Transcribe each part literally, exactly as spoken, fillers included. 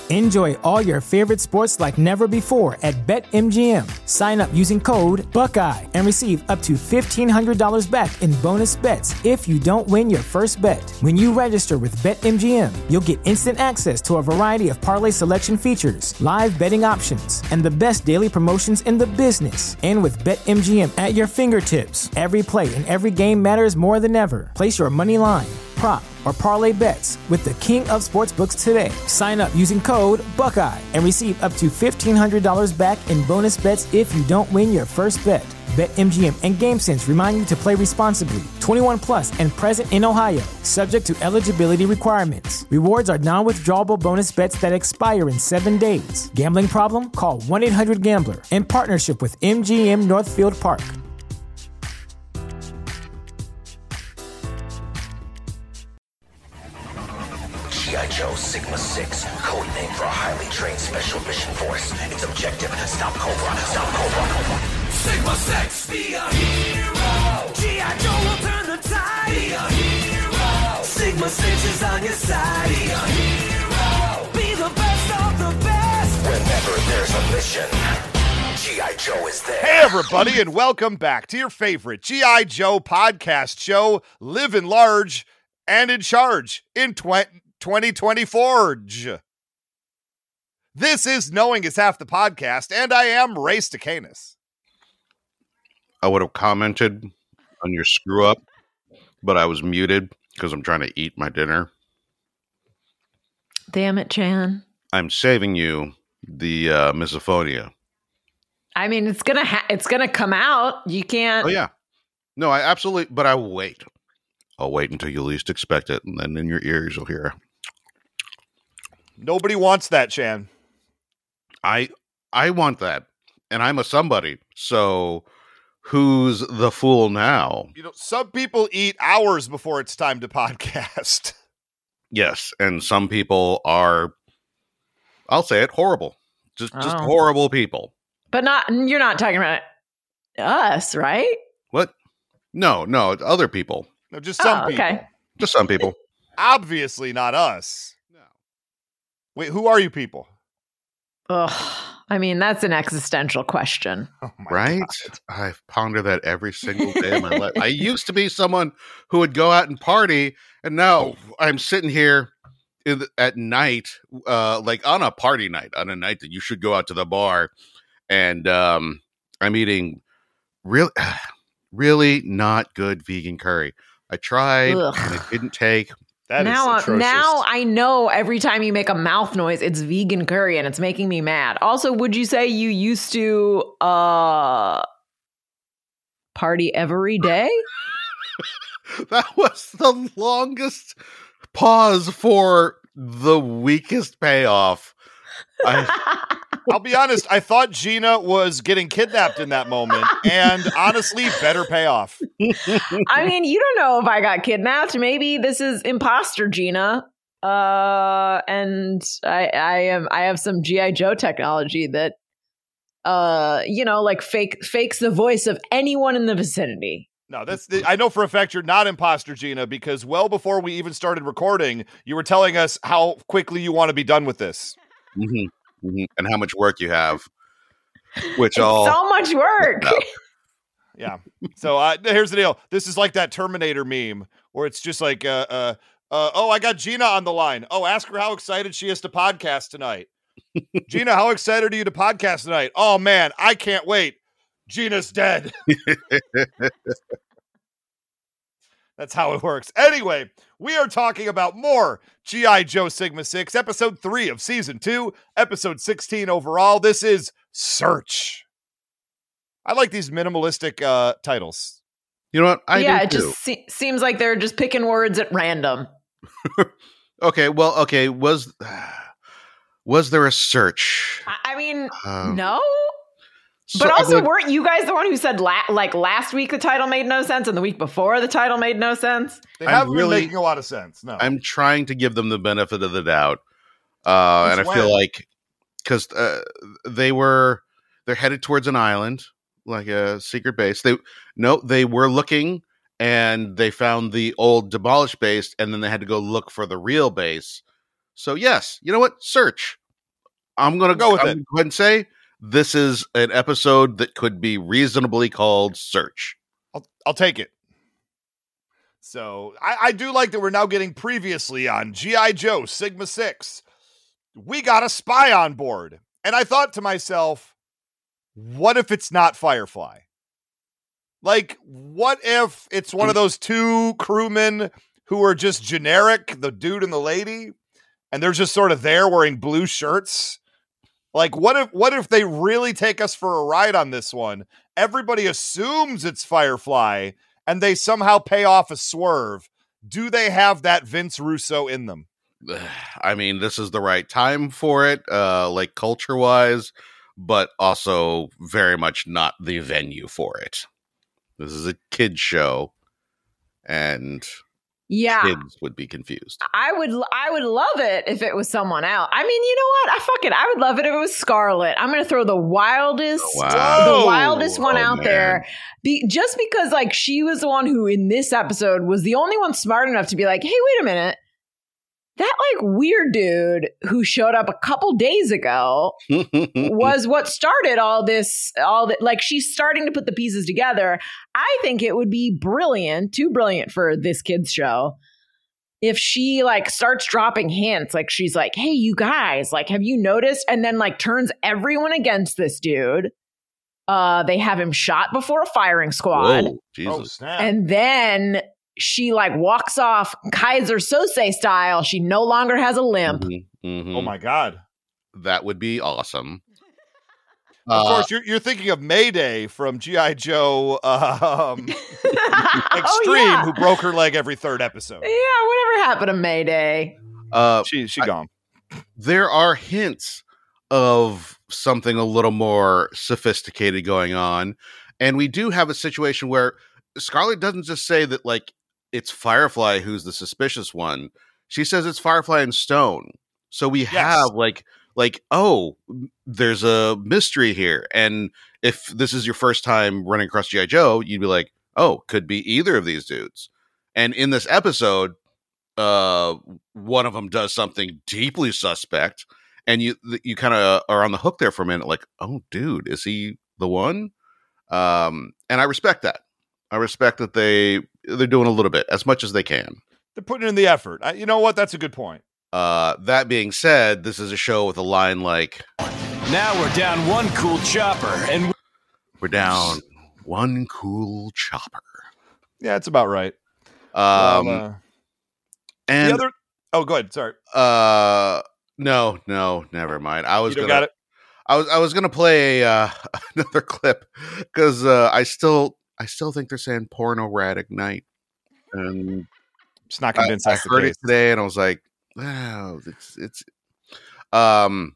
Enjoy all your favorite sports like never before at BetMGM. Sign up using code Buckeye and receive up to fifteen hundred dollars back in bonus bets if you don't win your first bet. When you register with BetMGM, you'll get instant access to a variety of parlay selection features, live betting options, and the best daily promotions in the business. And with BetMGM at your fingertips, every play and every game matters more than ever. Place your money line, prop, or parlay bets with the king of sportsbooks today. Sign up using code Buckeye and receive up to fifteen hundred dollars back in bonus bets if you don't win your first bet. BetMGM and GameSense remind you to play responsibly. twenty-one plus and present in Ohio, subject to eligibility requirements. Rewards are non-withdrawable bonus bets that expire in seven days. Gambling problem? Call one eight hundred gambler in partnership with M G M Northfield Park. G I. Joe Sigma six, code name for a highly trained special mission force. Its objective, stop Cobra, stop Cobra. Sigma six, be a hero. G I. Joe will turn the tide. Be a hero. Sigma six is on your side. Be a hero. Be the best of the best. Whenever there's a mission, G I. Joe is there. Hey, everybody, and welcome back to your favorite G I. Joe podcast show, Living Large and in Charge in twenty twenty-four. This is Knowing is Half the Podcast, and I am Ray Stacanis. I would have commented on your screw up, but I was muted because I'm trying to eat my dinner. Damn it, Chan. I'm saving you the uh, misophonia. I mean, it's gonna ha- it's gonna come out. You can't. Oh yeah, no, I absolutely. But I will wait. I'll wait until you least expect it, and then in your ears you'll hear. Nobody wants that, Chan. I I want that, and I'm a somebody. So who's the fool now? You know, some people eat hours before it's time to podcast. Yes, and some people are, I'll say it, horrible. Just just Oh. horrible people. But not. You're not talking about us, right? What? No, no, it's other people. No, just some Oh, people. okay. Just some people. Obviously not us. No. Wait, who are you people? Ugh. I mean, that's an existential question. Oh my Right? God. I ponder that every single day of my life. I used to be someone who would go out and party, and now I'm sitting here in the, at night, uh, like on a party night, on a night that you should go out to the bar, and um, I'm eating really, really not good vegan curry. I tried, Ugh. and it didn't take. That now, is atrocious. now I know every time you make a mouth noise, it's vegan curry, and it's making me mad. Also, would you say you used to uh party every day? That was the longest pause for the weakest payoff. I, I'll be honest, I thought Gina was getting kidnapped in that moment, and honestly, better payoff. I mean, you don't know if I got kidnapped. Maybe this is imposter Gina. Uh, and I, I am, I have some G I. Joe technology that, uh, you know, like fake fakes the voice of anyone in the vicinity. No, that's the, I know for a fact you're not imposter, Gina, because well before we even started recording, you were telling us how quickly you want to be done with this. mhm, mhm. And how much work you have, which It's all so much work. No. Yeah. So uh, here's the deal. This is like that Terminator meme where it's just like, uh, uh, uh, oh, I got Gina on the line. Oh, ask her how excited she is to podcast tonight. Gina, how excited are you to podcast tonight? Oh, man, I can't wait. Gina's dead. That's how it works. Anyway, we are talking about more G I. Joe Sigma six, episode three of season two, episode sixteen overall. This is Search. I like these minimalistic uh, titles. You know what? I yeah, do it too. just se- seems like they're just picking words at random. Okay, well, okay, was was there a search? I, I mean, Um, no. so But I also, would- weren't you guys the one who said la- like last week the title made no sense and the week before the title made no sense? They I'm haven't really- been making a lot of sense. No. I'm trying to give them the benefit of the doubt, uh, and I Since feel when? like because uh, they were they're headed towards an island, like a secret base. They no, they were looking and they found the old demolished base, and then they had to go look for the real base. So yes, you know what? Search. I'm gonna Go with I'm it. gonna go ahead and say this is an episode that could be reasonably called Search. I'll, I'll take it. So I, I do like that we're now getting previously on G I. Joe Sigma six. We got a spy on board. And I thought to myself, what if it's not Firefly? Like, what if it's one of those two crewmen who are just generic, the dude and the lady, and they're just sort of there wearing blue shirts? Like, what if what if they really take us for a ride on this one? Everybody assumes it's Firefly, and they somehow pay off a swerve. Do they have that Vince Russo in them? I mean, this is the right time for it, uh, like culture-wise, but also very much not the venue for it. This is a kid's show, and Yeah. kids would be confused. I would I would love it if it was someone else. I mean, you know what? I fuck it. I would love it if it was Scarlett. I'm going to throw the wildest Oh, wow. the wildest one Oh, out man. there. Be, just because like she was the one who in this episode was the only one smart enough to be like, "Hey, wait a minute. That like weird dude who showed up a couple days ago was what started all this, all that, like she's starting to put the pieces together." I think it would be brilliant, too brilliant for this kid's show, if she like starts dropping hints, like she's like, "Hey, you guys, like, have you noticed?" And then like turns everyone against this dude. Uh, they have him shot before a firing squad. Whoa, Jesus. Oh, snap. And then she like walks off Kaiser Sose style. She no longer has a limp. Mhm, mhm. Oh, my God. That would be awesome. Of Uh, course, you're, you're thinking of Mayday from G I. Joe um, Extreme, Oh, yeah. who broke her leg every third episode. Yeah, whatever happened to Mayday? uh, She she I- gone. there are hints of something a little more sophisticated going on. And we do have a situation where Scarlett doesn't just say that, like, it's Firefly who's the suspicious one. She says it's Firefly and Stone. So we have, like, like, oh, there's a mystery here. And if this is your first time running across G I. Joe, you'd be like, oh, could be either of these dudes. And in this episode, uh, one of them does something deeply suspect. And you you kind of are on the hook there for a minute, like, oh, dude, is he the one? Um, and I respect that. I respect that they they're doing a little bit, as much as they can. They're putting in the effort. I, you know what? That's a good point. Uh, that being said, this is a show with a line like, Now we're down one cool chopper, and "We're down one cool chopper." Yeah, it's about right. Um, Well, uh, and the other. Oh, go ahead. Sorry. uh, no, no, never mind. I was You don't gonna, got it? I was, I was gonna play uh, another clip because uh, I still, I still think they're saying pornoratic night, and Just not I, convinced I that's the heard case. it today, and I was like, "Wow, it's it's." Um,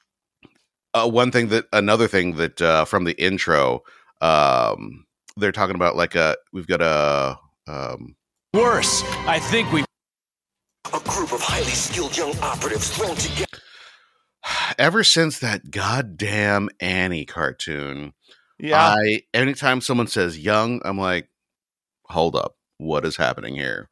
uh, one thing that another thing that uh, from the intro, um, they're talking about like a we've got a um, worse. I think we A group of highly skilled young operatives thrown together. ever since that goddamn Annie cartoon. Yeah. I anytime someone says young, I'm like, hold up, what is happening here?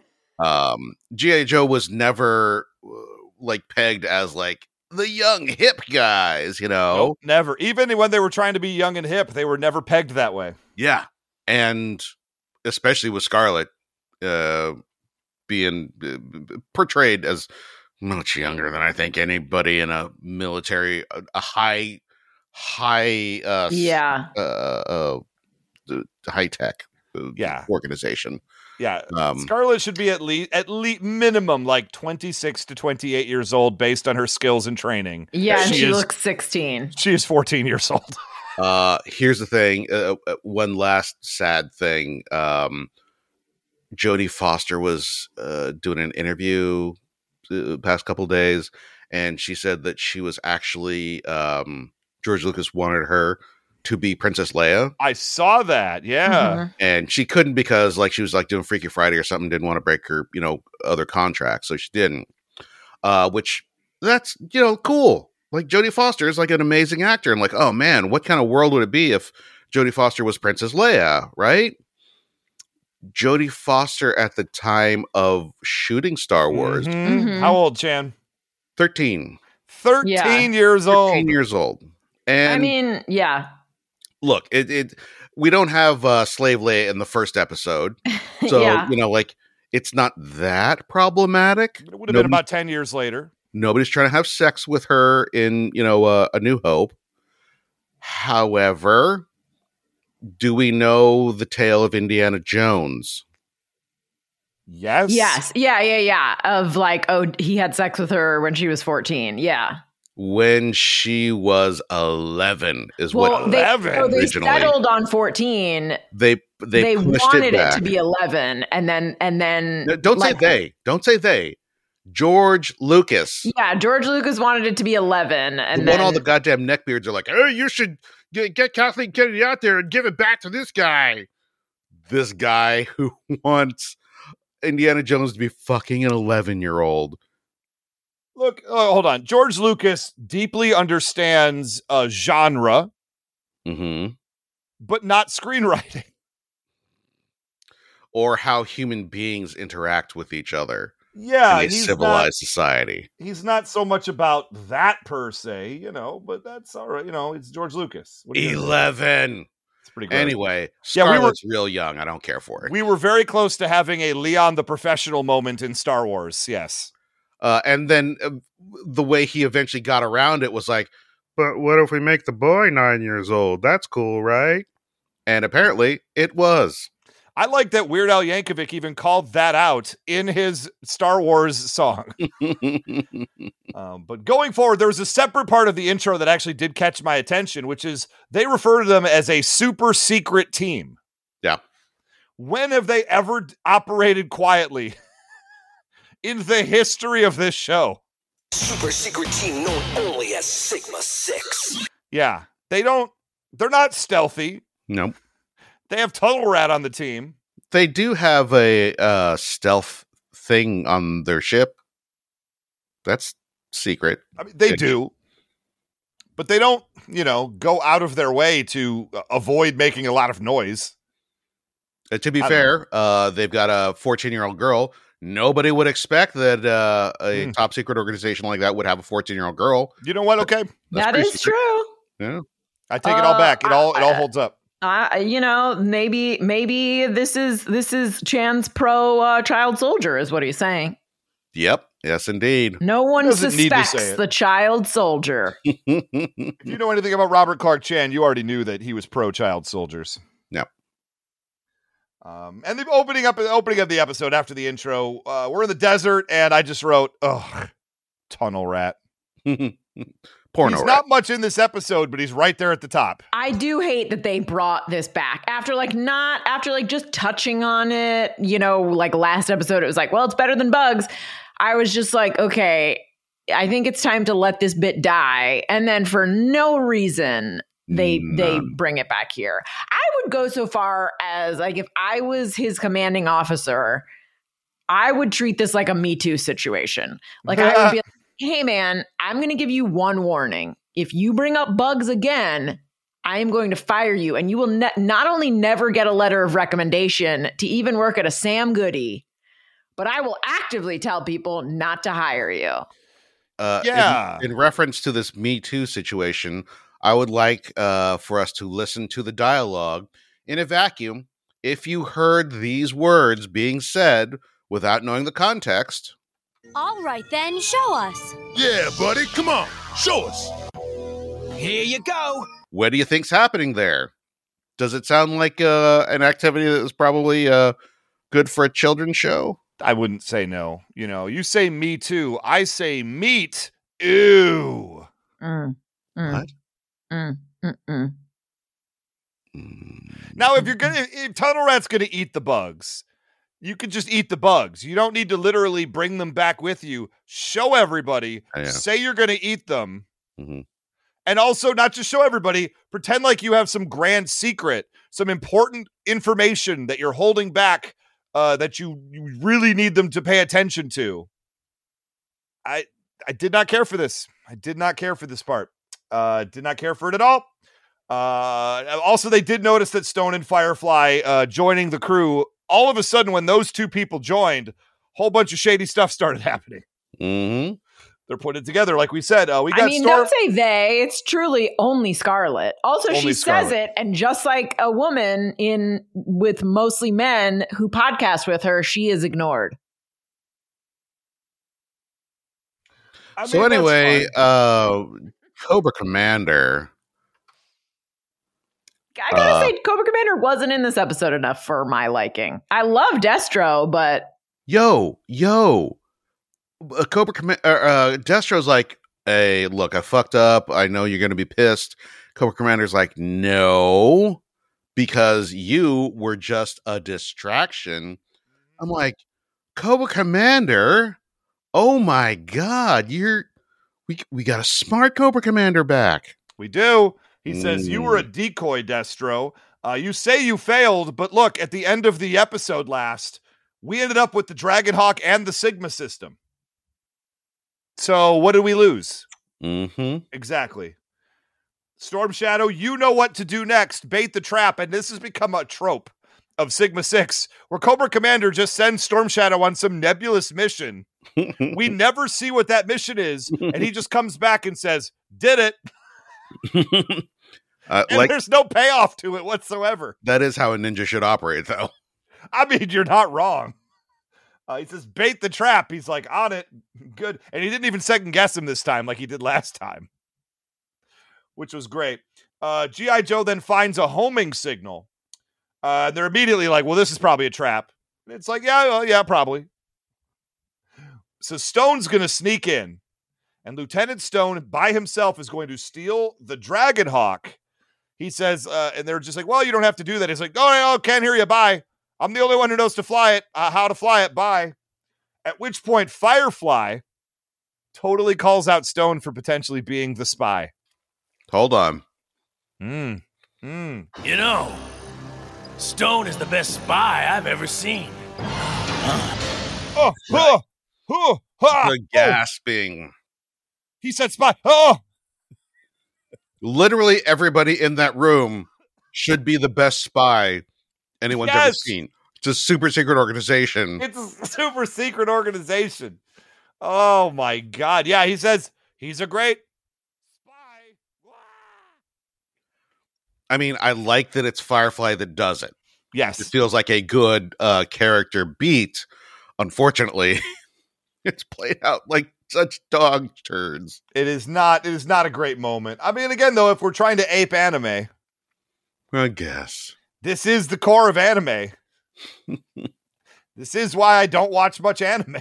Um, G I. Joe was never uh, like pegged as like the young hip guys, you know? Nope, never. Even when they were trying to be young and hip, they were never pegged that way. Yeah, and especially with Scarlett uh, being uh, portrayed as much younger than I think anybody in a military, a, a high, high, uh, Yeah. uh, uh, high tech, uh, Yeah. organization. Yeah. Um, Scarlett should be at least at least minimum like twenty-six to twenty-eight years old based on her skills and training. Yeah, and She she is- looks sixteen. She is fourteen years old. Uh, here's the thing. Uh, uh, one last sad thing. Um, Jodie Foster was uh, doing an interview the past couple of days, and she said that she was actually um, George Lucas wanted her to be Princess Leia, I saw that. Yeah. Mhm. and she couldn't because like she was like doing Freaky Friday or something. Didn't want to break her, you know, other contracts, so she didn't. Uh, which that's you know cool. Like Jodie Foster is like an amazing actor. I'm like, oh man, what kind of world would it be if Jodie Foster was Princess Leia, right? Jodie Foster at the time of shooting Star Wars, Mhm. Mhm. How old, Chan? thirteen. thirteen Yeah. years old. thirteen years old. And I mean, yeah. look, it, it we don't have uh, Slave Leia in the first episode. So, Yeah. you know, like, it's not that problematic. It would have been Nobody- about ten years later. Nobody's trying to have sex with her in, you know, uh, A New Hope. However, do we know the tale of Indiana Jones? Yes. Yes. Yeah, yeah, yeah. Of like, oh, he had sex with her when she was fourteen. Yeah. When she was eleven is Well, what they, eleven so they originally. settled on fourteen. they they, They, pushed wanted it, it, back. to be eleven, and then and then No, don't like, say they. Don't say they. George Lucas. Yeah, George Lucas wanted it to be eleven, The and one then all the goddamn neckbeards are like, oh, you should get, get Kathleen Kennedy out there and give it back to this guy. This guy who wants Indiana Jones to be fucking an eleven-year-old. Look, oh, hold on. George Lucas deeply understands uh, genre, Mm-hmm. but not screenwriting. Or how human beings interact with each other Yeah, in a he's civilized not, society. he's not so much about that per se, you know, but that's all right. You know, it's George Lucas. What are you gonna do? eleven. It's pretty gross. Anyway, Yeah, we were- Scarlett's real young. I don't care for it. We were very close to having a Leon the Professional moment in Star Wars. Yes. Uh, and then uh, the way he eventually got around it was like, but what if we make the boy nine years old? That's cool, right? And apparently it was. I like that Weird Al Yankovic even called that out in his Star Wars song. Um, but going forward, there was a separate part of the intro that actually did catch my attention, which is they refer to them as a super secret team. Yeah. When have they ever d- operated quietly in the history of this show? Super secret team known only as Sigma Six. Yeah. They don't, they're not stealthy. Nope. They have Tunnel Rat on the team. They do have a uh, stealth thing on their ship. That's secret. I mean, they Yeah. do, but they don't, you know, go out of their way to uh, avoid making a lot of noise. Uh, to be I don't fair, uh, they've got a fourteen-year-old girl. Nobody would expect that uh, a Mm. top secret organization like that would have a fourteen-year-old girl. You know what? Okay. That's that pretty is secret. true. Yeah. I take it all Uh, back. It all, it all I- holds up. I, you know, maybe maybe this is this is Chan's pro uh, child soldier, is what he's saying. Yep. Yes, indeed. No one Doesn't need to say suspects it. the child soldier. If you know anything about Robert Clark Chan, you already knew that he was pro child soldiers. Yep. Um, and the opening up, opening of the episode after the intro, uh, we're in the desert, and I just wrote, "Ugh, Tunnel Rat." Porno. He's rat. not much in this episode, but he's right there at the top. I do hate that they brought this back after like not after like just touching on it, you know, like last episode it was like, well, it's better than bugs. I was just like, okay, I think it's time to let this bit die. And then for no reason they they None. bring it back here. I would go so far as like if I was his commanding officer, I would treat this like a Me Too situation. Like I would be like, hey man, I'm going to give you one warning. If you bring up bugs again, I am going to fire you, and you will ne- not only never get a letter of recommendation to even work at a Sam Goody, but I will actively tell people not to hire you. Uh, in- Yeah. In, reference to this Me Too situation, I would like uh, for us to listen to the dialogue in a vacuum. If you heard these words being said without knowing the context, All right, then, show us. Yeah, buddy, come on, show us. Here you go. what do you think's happening there? Does it sound like uh, an activity that is probably uh, good for a children's show? I wouldn't say no. You know, you say me too. I say meat. Ew. Mm, mm, What? mm, mm, mm. Now, if you're gonna, if, if Tunnel Rat's gonna eat the bugs, you could just eat the bugs. You don't need to literally bring them back with you. Show everybody. Yeah. Say you're gonna eat them, Mhm. and also not just show everybody. Pretend like you have some grand secret, some important information that you're holding back, uh, that you, you really need them to pay attention to. I I did not care for this. I did not care for this part. Uh, did not care for it at all. Uh, also, they did notice that Stone and Firefly uh, joining the crew. All of a sudden, when those two people joined, a whole bunch of shady stuff started happening. Mm-hmm. they're putting it together. Like we said, uh, we got I mean, Storm. don't say they. It's truly only Scarlet. Also, Only she Scarlet. says it, and just like a woman in with mostly men who podcast with her, she is ignored. I mean, So that's anyway, fine. uh, Cobra Commander. I gotta Uh, say, Cobra Commander wasn't in this episode enough for my liking. I love Destro, but Yo, yo, uh, Cobra Commander. Uh, Destro's like, "Hey, look, I fucked up. I know you're gonna be pissed." Cobra Commander's like, "No, because you were just a distraction." I'm like, Cobra Commander. Oh my god, you're we we got a smart Cobra Commander back. We do. He says, you Mm. were a decoy, Destro. Uh, you say you failed, but look, at the end of the episode last, we ended up with the Dragonhawk and the Sigma system. So what did we lose? Mm-hmm. Exactly. Storm Shadow, you know what to do next. Bait the trap. And this has become a trope of Sigma six, where Cobra Commander just sends Storm Shadow on some nebulous mission. We never see what that mission is. And he just comes back and says, did it. uh, And like there's no payoff to it whatsoever. that is how a ninja should operate, though. I mean, you're not wrong. Uh, he says, bait the trap. He's like, on it. Good. And he didn't even second guess him this time like he did last time, which was great. Uh, G I. Joe then finds a homing signal. Uh, and they're immediately like, well, this is probably a trap. And it's like, yeah, well, yeah, probably. So Stone's going to sneak in. And Lieutenant Stone by himself is going to steal the Dragonhawk. He says, uh, and they're just like, well, you don't have to do that. He's like, oh, no, can't hear you. Bye. I'm the only one who knows to fly it, uh, how to fly it. Bye. At which point, Firefly totally calls out Stone for potentially being the spy. Hold on. Mm. Mm. You know, Stone is the best spy I've ever seen. Oh, oh, oh, ah, The oh. gasping. He said spy. Oh, Literally everybody in that room should be the best spy anyone's ever Yes. seen. It's a super secret organization. it's a super secret organization. Oh, my God. Yeah, he says he's a great spy. I mean, I like that it's Firefly that does it. It Yes. feels like a good uh, character beat. Unfortunately, it's played out like such dog turds. It is not, it is not a great moment. I mean, again, though, if we're trying to ape anime, I guess. this is the core of anime. This is why I don't watch much anime.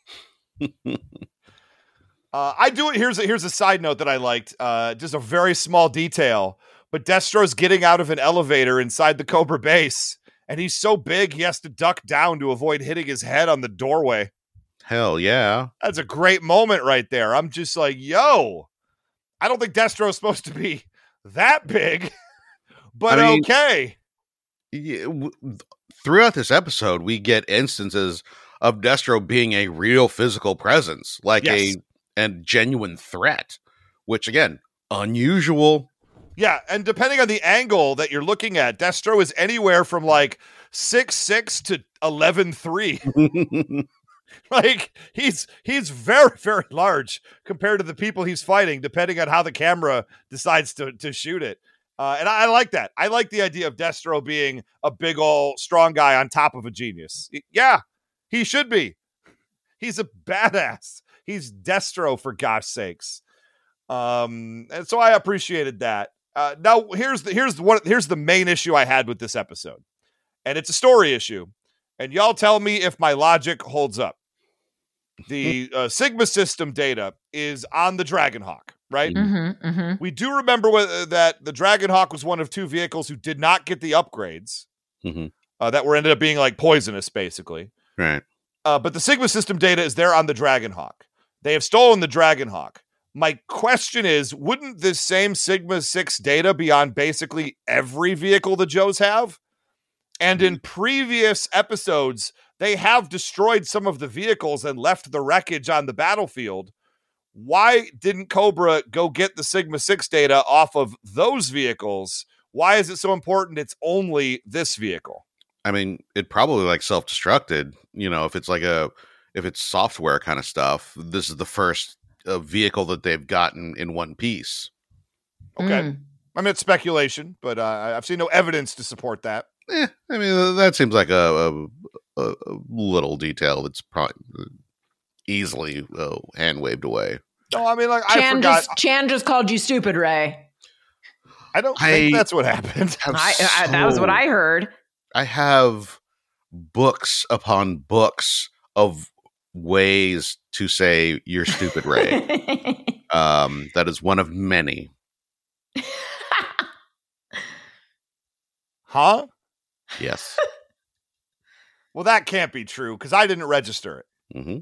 uh, I do it. Here's a, here's a side note that I liked. Uh, just a very small detail, but Destro's getting out of an elevator inside the Cobra base, and he's so big he has to duck down to avoid hitting his head on the doorway. Hell yeah. That's a great moment right there. I'm just like, yo, I don't think Destro's supposed to be that big, but I mean- okay. Yeah, w- throughout this episode, we get instances of Destro being a real physical presence, like Yes. a and genuine threat, which again, unusual. Yeah, and depending on the angle that you're looking at, Destro is anywhere from like six six to eleven three. Like he's he's very, very large compared to the people he's fighting, depending on how the camera decides to, to shoot it. Uh, and I, I like that. I like the idea of Destro being a big old strong guy on top of a genius. Y- Yeah, he should be. He's a badass. He's Destro, for gosh sakes. Um, and so I appreciated that. Uh, now here's the here's the one here's the main issue I had with this episode, and it's a story issue. And y'all tell me if my logic holds up. The uh, Sigma system data is on the Dragonhawk, right? Mm-hmm, mm-hmm. We do remember whether, that the Dragonhawk was one of two vehicles who did not get the upgrades Mhm. uh, that were ended up being like poisonous, basically. Right. Uh, but the Sigma system data is there on the Dragonhawk. They have stolen the Dragonhawk. My question is, wouldn't this same Sigma six data be on basically every vehicle the Joes have? And in previous episodes, they have destroyed some of the vehicles and left the wreckage on the battlefield. Why didn't Cobra go get the Sigma six data off of those vehicles? Why is it so important it's only this vehicle? I mean, it probably like self-destructed, you know, if it's like a if it's software kind of stuff. This is the first a vehicle that they've gotten in one piece. Okay. Mm. I mean, it's speculation, but uh, I've seen no evidence to support that. Eh, I mean, that seems like a, a, a little detail that's probably easily uh, hand waved away. No, I mean, like, I Chan forgot. just Chan just called you stupid, Ray. I don't I think that's what happened. have I, I, that was what so- I heard. I have books upon books of ways to say you're stupid, Ray. um, that is one of many. Huh? Yes. Well, that can't be true because I didn't register it. Mm-hmm.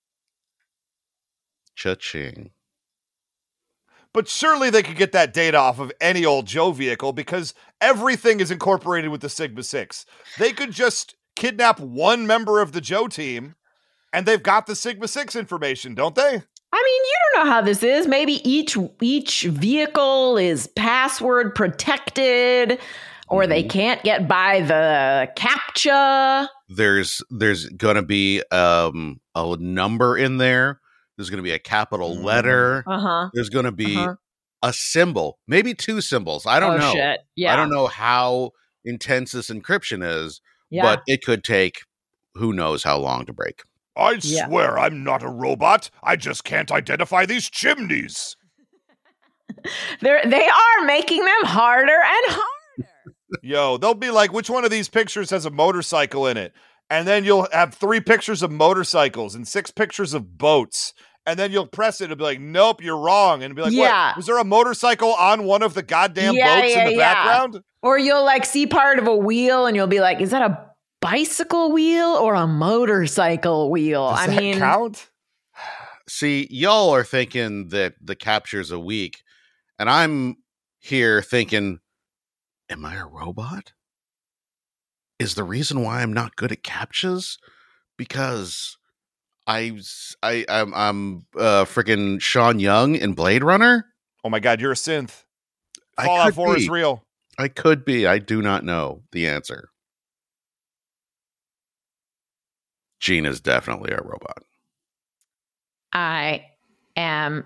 Cha-ching. But surely they could get that data off of any old Joe vehicle because everything is incorporated with the Sigma six. They could just kidnap one member of the Joe team and they've got the Sigma six information, don't they? I mean, you don't know how this is. Maybe each each vehicle is password protected, or they can't get by the CAPTCHA. There's there's gonna be um a number in there. There's gonna be a capital letter. Uh huh. There's gonna be Uh-huh. a symbol, maybe two symbols. I don't oh, know. Shit. Yeah. I don't know how intense this encryption is, Yeah. but it could take who knows how long to break. I Yeah. swear I'm not a robot. I just can't identify these chimneys. They're they are making them harder and harder. Yo, they'll be like, which one of these pictures has a motorcycle in it? And then you'll have three pictures of motorcycles and six pictures of boats. And then you'll press it and be like, nope, you're wrong. And be like, Yeah. what? Was there a motorcycle on one of the goddamn Yeah, boats yeah, in the yeah. background? Or you'll like see part of a wheel and you'll be like, is that a bicycle wheel or a motorcycle wheel? Does I that mean, count? See, y'all are thinking that the capture's a week, and I'm here thinking, am I a robot? Is the reason why I'm not good at captchas because I I I'm I'm uh freaking Sean Young in Blade Runner? Oh my God, you're a synth. I Fallout could four be. is real. I could be. I do not know the answer. Gina's definitely a robot. I am.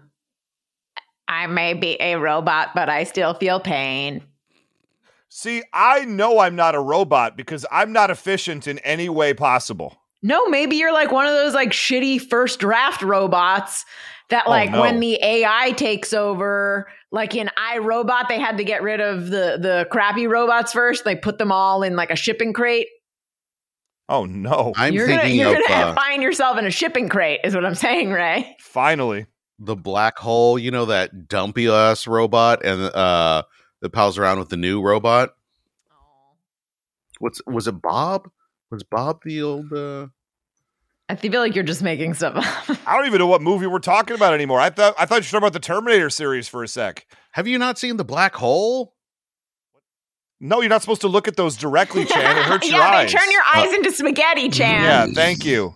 I may be a robot, but I still feel pain. See, I know I'm not a robot because I'm not efficient in any way possible. No, maybe you're like one of those like shitty first draft robots that Oh, like no. when the A I takes over, like in iRobot, they had to get rid of the the crappy robots first. They put them all in like a shipping crate. Oh no. I'm you're gonna, thinking you're of gonna uh, find yourself in a shipping crate, is what I'm saying, Ray. Finally. the black hole, you know, that dumpy ass robot and uh that pals around with the new robot. What's was it Bob? Was Bob the old uh I feel like you're just making stuff up. I don't even know what movie we're talking about anymore. I thought I thought you were talking about the Terminator series for a sec. Have you not seen the black hole? No, you're not supposed to look at those directly, Chan. It hurts your yeah, eyes. they turn your eyes into spaghetti, Chan. Yeah, thank you.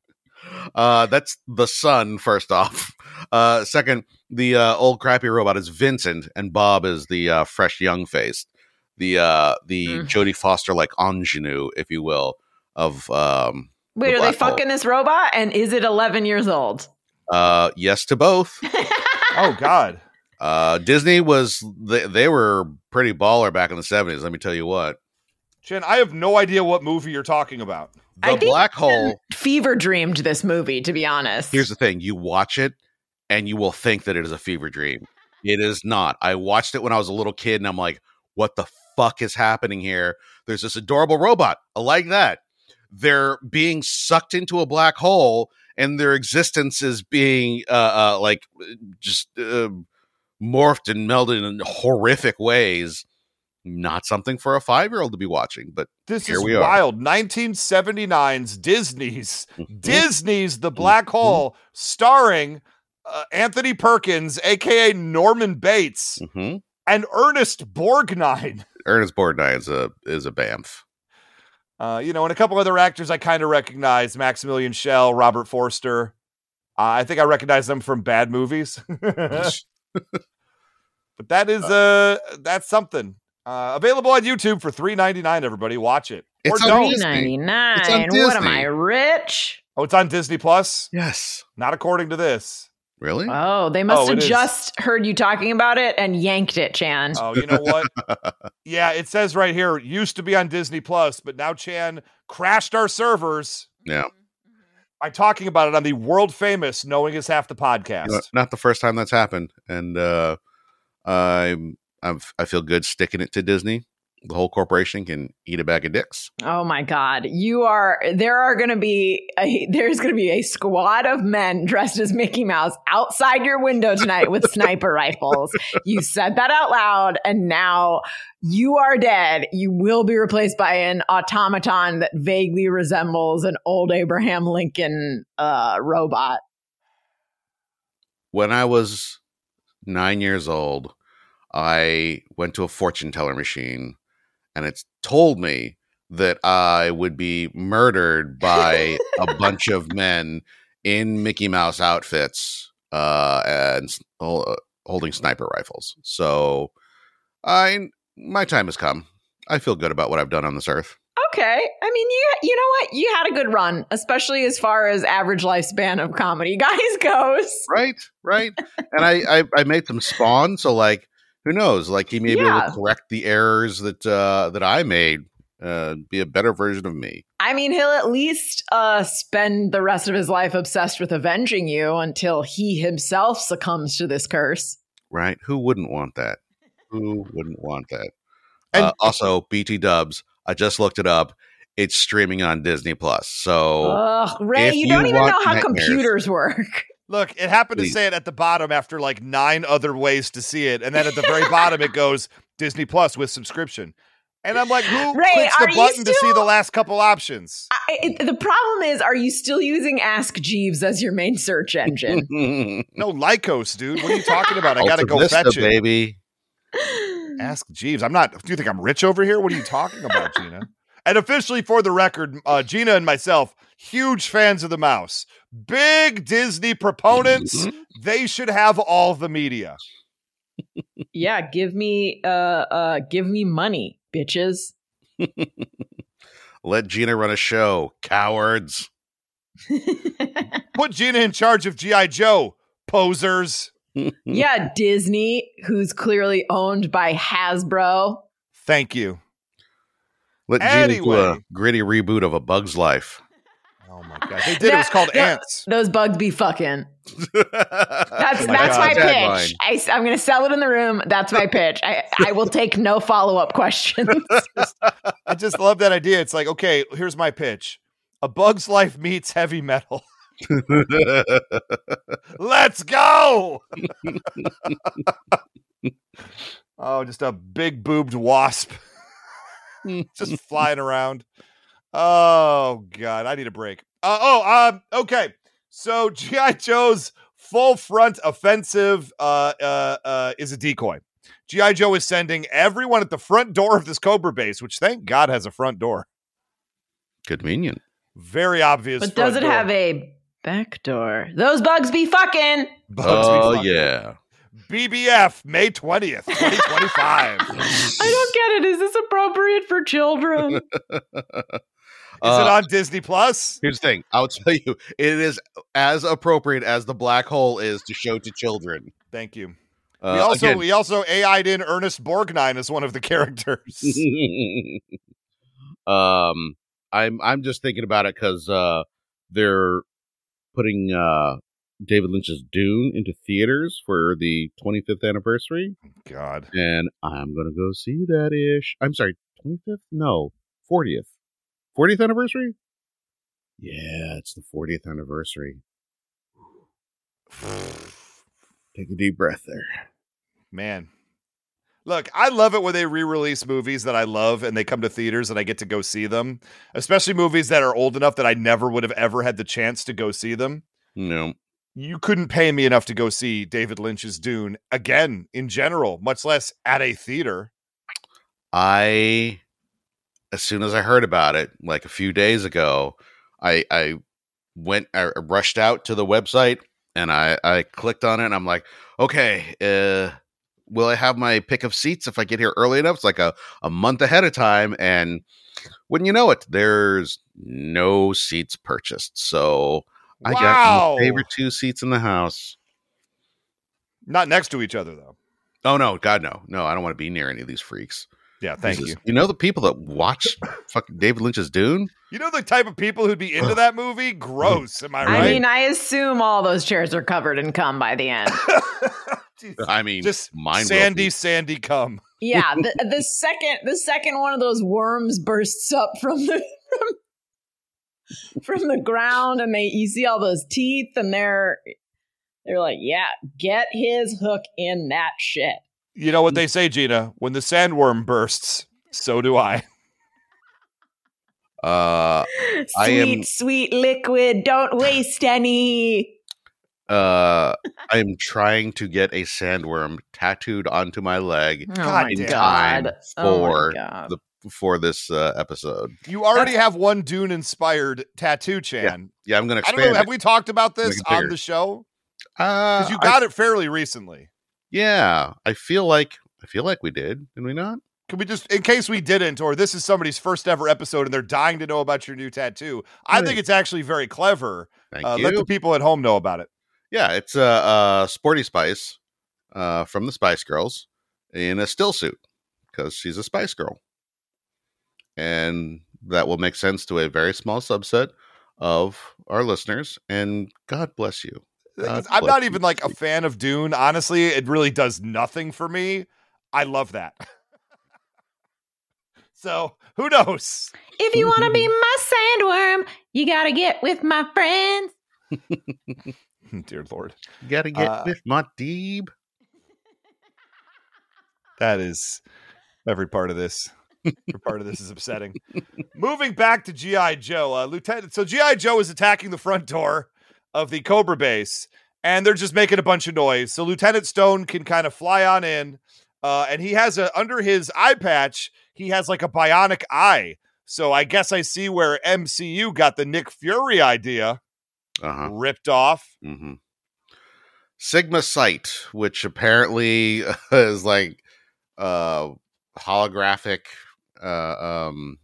Uh that's the sun, first off. Uh second, the uh old crappy robot is Vincent and Bob is the uh fresh young face. The uh the Mm. Jodie Foster like ingenue, if you will, of um Wait, the are they black hole. fucking this robot? And is it eleven years old? Uh yes to both. Oh God. Uh, Disney was they, they were pretty baller back in the seventies. Let me tell you what. Chan, I have no idea what movie you're talking about. The I think black hole. Fever dreamed this movie, to be honest. Here's the thing: you watch it, and you will think that it is a fever dream. It is not. I watched it when I was a little kid, and I'm like, "What the fuck is happening here?" There's this adorable robot. I like that. They're being sucked into a black hole, and their existence is being uh, uh like just. Uh, morphed and melded in horrific ways. Not something for a five-year-old to be watching, but This here is we are. wild. nineteen seventy-nine's Disney's Mhm. Disney's The Black Mm-hmm. Hole, starring uh, Anthony Perkins, aka Norman Bates, Mhm. and Ernest Borgnine. Ernest Borgnine is a is a bamf. Uh, you know, and a couple other actors I kind of recognize: Maximilian Schell, Robert Forster. Uh, I think I recognize them from bad movies. But that is uh that's something. Uh, available on YouTube for three ninety-nine. Everybody, watch it. It's or on don't. Disney. three ninety-nine. It's on What am Disney. I, rich? Oh, it's on Disney Plus. Yes. Not according to this. Really? Oh, they must Oh, have it is. just heard you talking about it and yanked it, Chan. Oh, you know what? Yeah, it says right here, used to be on Disney Plus, but now Chan crashed our servers Yeah. by talking about it on the world famous Knowing Is Half the podcast. You know, not the first time that's happened, and uh, I'm, I'm I feel good sticking it to Disney. The whole corporation can eat a bag of dicks. Oh my God. You are, there are going to be, a, there's going to be a squad of men dressed as Mickey Mouse outside your window tonight with sniper rifles. You said that out loud and now you are dead. You will be replaced by an automaton that vaguely resembles an old Abraham Lincoln uh, robot. When I was nine years old, I went to a fortune teller machine. And it's told me that I would be murdered by a bunch of men in Mickey Mouse outfits uh, and uh, holding sniper rifles. So, I my time has come. I feel good about what I've done on this earth. Okay. I mean, you you know what? You had a good run, especially as far as average lifespan of comedy guys goes. Right, right. And I, I, I made some Spawn, so like, who knows? Like he may be Yeah. able to correct the errors that uh, that I made, uh, be a better version of me. I mean, he'll at least uh, spend the rest of his life obsessed with avenging you until he himself succumbs to this curse. Right? Who wouldn't want that? Who wouldn't want that? And- uh, also, B T Dubs. I just looked it up. It's streaming on Disney Plus. So Ugh, Ray, if you you don't even want know how nightmares- computers work. Look, it happened Please. to say it at the bottom after like nine other ways to see it. And then at the very bottom, it goes Disney Plus with subscription. And I'm like, who Ray, clicks are the you button to see still- the last couple options? I, it, the problem is, are you still using Ask Jeeves as your main search engine? No, Lycos, dude. What are you talking about? I got to Alta go Vista, fetch it. baby. Ask Jeeves. I'm not. Do you think I'm rich over here? What are you talking about, Gina? And officially, for the record, uh, Gina and myself, huge fans of the mouse, big Disney proponents. They should have all the media. Yeah, give me, uh, uh, give me money, bitches. Let Gina run a show, cowards. Put Gina in charge of G I Joe, posers. Yeah, Disney, who's clearly owned by Hasbro. Thank you. Let Gina do Anyway. a gritty reboot of A Bug's Life. Oh my god, they did. It was called That- Ants. Those bugs be fucking. That's Oh my that's God. my Tagline. pitch. I, am going to sell it in the room. That's my pitch. I, I will take no follow up questions. I just love that idea. It's like, okay, here's my pitch: A Bug's Life meets heavy metal. Let's go. Oh, just a big boobed wasp just flying around. Oh god, I need a break. Uh, oh, um, okay. So G I Joe's full front offensive uh, uh, uh, is a decoy. G I Joe is sending everyone at the front door of this Cobra base, which thank God has a front door. Convenient. Very obvious. But front does it door. have a back door? Those bugs be fucking. Bugs be Oh, fucking. yeah. B B F, May twentieth, twenty twenty-five. Is I don't get it. Is this appropriate for children? it Uh, on Disney Plus? Here's the thing. I'll tell you, it is as appropriate as the black hole is to show to children. Thank you. Uh, we also again- we also A I'd in Ernest Borgnine as one of the characters. um, I'm I'm just thinking about it because uh, they're putting uh, David Lynch's Dune into theaters for the twenty-fifth anniversary, God. and I'm gonna go see that ish. I'm sorry, twenty-fifth? No, fortieth. fortieth anniversary? Yeah, it's the fortieth anniversary. Take a deep breath there. Man. Look, I love it when they re-release movies that I love and they come to theaters and I get to go see them, especially movies that are old enough that I never would have ever had the chance to go see them. No. You couldn't pay me enough to go see David Lynch's Dune again in general, much less at a theater. I, as soon as I heard about it, like a few days ago, I I went, I rushed out to the website and I, I clicked on it and I'm like, okay, uh, will I have my pick of seats if I get here early enough? It's like a, a month ahead of time. And wouldn't you know it, there's no seats purchased. So I got Wow. my favorite two seats in the house. Not next to each other, though. Oh, no. God, no. No, I don't want to be near any of these freaks. Yeah, thank Jesus. you. You know the people that watch fucking David Lynch's Dune? You know the type of people who'd be into that movie? Gross, am I right? I mean, I assume all those chairs are covered in cum by the end. I mean, just mind sandy, sandy cum. Yeah, the, the second the second one of those worms bursts up from the from, from the ground, and they you see all those teeth, and they're they're like, yeah, get his hook in that shit. You know what they say, Gina? When the sandworm bursts, so do I. Uh, Sweet, I am, sweet liquid. Don't waste any. Uh, I am trying to get a sandworm tattooed onto my leg Oh my in God. time Oh my for God. the for this uh, episode. You already have one Dune-inspired tattoo, Chan. Yeah, I'm going to I expand. don't know. Have it. we talked about this Make it on bigger. the show? Uh, Because you I- got it fairly recently. Yeah, I feel like I feel like we did. Did we not? Can we just, in case we didn't, or this is somebody's first ever episode and they're dying to know about your new tattoo, I Right. think it's actually very clever. Thank Uh, you. let the people at home know about it. Yeah, it's a uh, uh, Sporty Spice uh, from the Spice Girls in a still suit because she's a Spice Girl, and that will make sense to a very small subset of our listeners. And God bless you. God I'm bless not you. even like a fan of Dune. Honestly, it really does nothing for me. I love that. So who knows? If you want to be my sandworm, you got to get with my friends. Dear Lord. You gotta get Uh, with my Deeb. That is every part of this. Every part of this is upsetting. Moving back to G I. Joe, uh, Lieutenant. So G I. Joe is attacking the front door of the Cobra base, and they're just making a bunch of noise. So Lieutenant Stone can kind of fly on in, uh, and he has a under his eye patch. He has like a bionic eye. So I guess I see where M C U got the Nick Fury idea Uh-huh. ripped off. Mm-hmm. Sigma Sight, which apparently is like uh, holographic uh, um,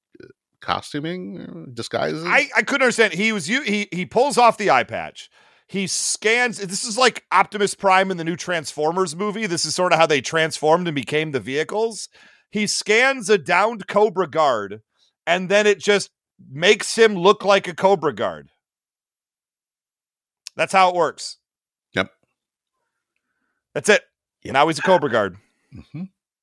costuming disguises. I, I couldn't understand. He was you. He he pulls off the eye patch. He scans. This is like Optimus Prime in the new Transformers movie. This is sort of how they transformed and became the vehicles. He scans a downed Cobra guard, and then it just makes him look like a Cobra guard. That's how it works. Yep. That's it. Now he's a Cobra guard. Mm-hmm.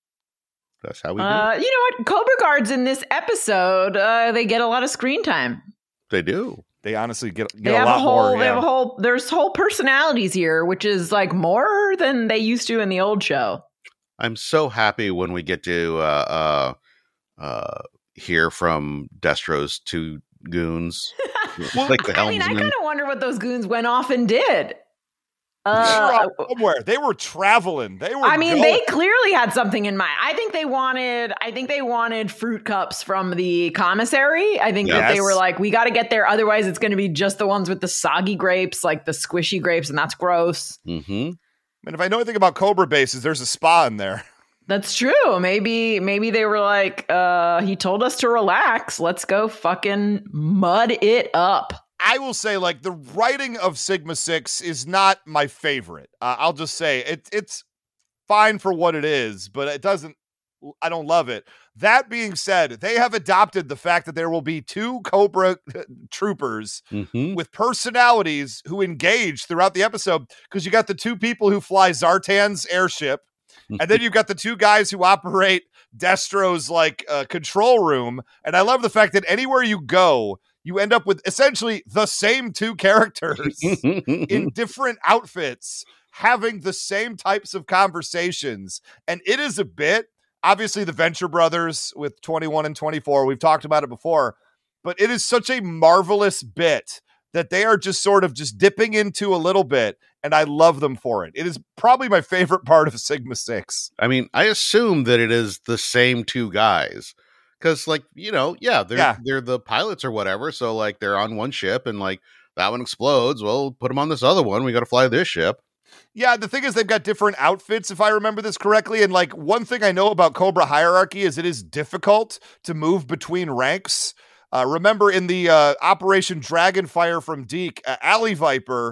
That's how we do. Uh, you know what? Cobra Guards in this episode, uh, they get a lot of screen time. They do. They honestly get, get They a have lot a whole. more. They yeah. have a whole. There's whole personalities here, which is like more than they used to in the old show. I'm so happy when we get to uh, uh, uh, hear from Destro's two goons, like the I mean, I helmsman. kind of wonder what those goons went off and did. They were Uh, off somewhere. They were traveling. They were. I mean, going. they clearly had something in mind. I think they wanted. I think they wanted fruit cups from the commissary. I think that they Yes. were like, we got to get there, otherwise it's going to be just the ones with the soggy grapes, like the squishy grapes, and that's gross. Mm-hmm. And if I know anything about Cobra bases, there's a spa in there. That's true. Maybe, maybe they were like, uh, he told us to relax. Let's go fucking mud it up. I will say, like, the writing of Sigma Six is not my favorite. Uh, I'll just say it, it's fine for what it is, but it doesn't. I don't love it. That being said, they have adopted the fact that there will be two Cobra troopers Mm-hmm. with personalities who engage throughout the episode, because you got the two people who fly Zartan's airship, and then you've got the two guys who operate Destro's like uh, control room. And I love the fact that anywhere you go, you end up with essentially the same two characters in different outfits having the same types of conversations. And it is a bit, obviously the Venture Brothers with twenty-one and twenty-four, we've talked about it before, but it is such a marvelous bit that they are just sort of just dipping into a little bit, and I love them for it. It is probably my favorite part of Sigma Six. I mean, I assume that it is the same two guys. Because, like, you know, yeah, they're Yeah. they're the pilots or whatever. So, like, they're on one ship and, like, that one explodes. Well, put them on this other one. We got to fly this ship. Yeah, the thing is they've got different outfits, if I remember this correctly. And like one thing I know about Cobra hierarchy is it is difficult to move between ranks. Uh, remember in the uh, Operation Dragonfire from Deke, uh, Alley Viper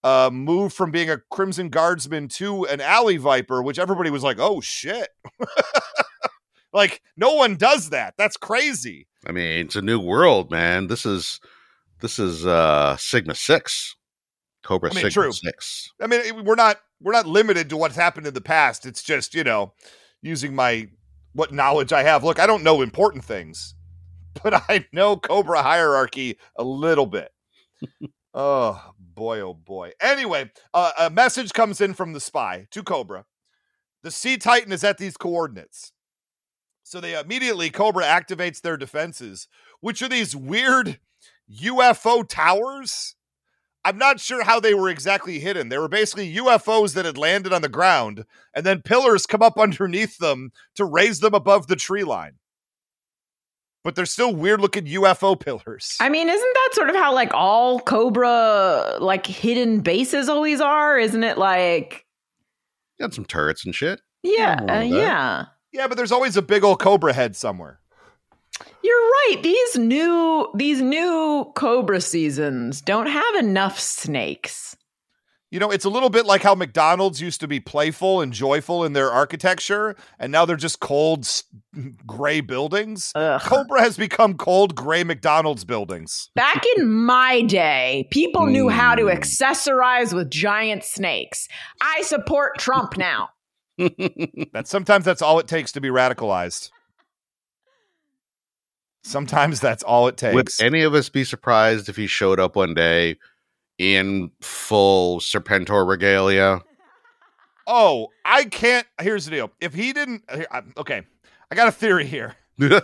uh, moved from being a Crimson Guardsman to an Alley Viper, which everybody was like, oh shit. Like, no one does that. That's crazy. I mean, it's a new world, man. This is this is uh, Sigma Six, Cobra I mean, Sigma true. Six. I mean, we're not we're not limited to what's happened in the past. It's just, you know, using my what knowledge I have. Look, I don't know important things, but I know Cobra hierarchy a little bit. Oh boy, oh boy. Anyway, uh, a message comes in from the spy to Cobra. The Sea Titan is at these coordinates. So they immediately, Cobra activates their defenses, which are these weird U F O towers. I'm not sure how they were exactly hidden. They were basically U F Os that had landed on the ground, and then pillars come up underneath them to raise them above the tree line. But they're still weird-looking U F O pillars. I mean, isn't that sort of how, like, all Cobra, like, hidden bases always are? Isn't it, like... Got some turrets and shit. Yeah, Nothing wrong uh, with that. yeah. Yeah, but there's always a big old Cobra head somewhere. You're right. These new these new Cobra seasons don't have enough snakes. You know, it's a little bit like how McDonald's used to be playful and joyful in their architecture, and now they're just cold, s- gray buildings. Ugh. Cobra has become cold, gray McDonald's buildings. Back in my day, people knew how to Mm. accessorize with giant snakes. I support Trump now. That sometimes that's all it takes to be radicalized. Sometimes that's all it Would takes. any of us be surprised if he showed up one day in full Serpentor regalia? Oh, I can't. Here's the deal. If he didn't, here, I- okay, I got a theory here. Uh,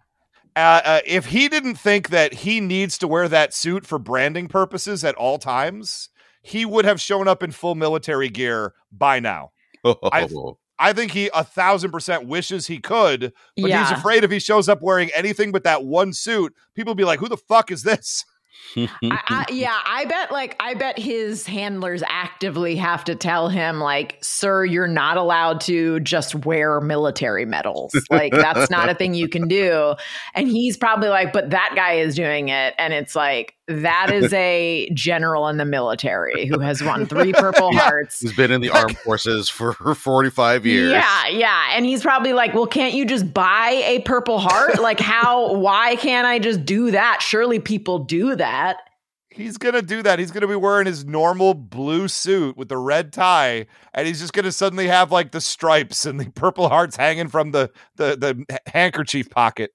uh, if he didn't think that he needs to wear that suit for branding purposes at all times, he would have shown up in full military gear by now. I- I think he a thousand percent wishes he could, but Yeah. he's afraid if he shows up wearing anything but that one suit, people will be like, who the fuck is this? I, I, yeah, I bet like I bet his handlers actively have to tell him like, sir, you're not allowed to just wear military medals. Like that's not a thing you can do. And he's probably like, but that guy is doing it. And it's like, that is a general in the military who has won three Purple Yeah. Hearts. He's been in the armed forces for forty-five years. Yeah, yeah. And he's probably like, well, can't you just buy a Purple Heart? Like how, why can't I just do that? Surely people do that. He's going to do that. He's going to be wearing his normal blue suit with the red tie, and he's just going to suddenly have like the stripes and the Purple Hearts hanging from the, the, the handkerchief pocket.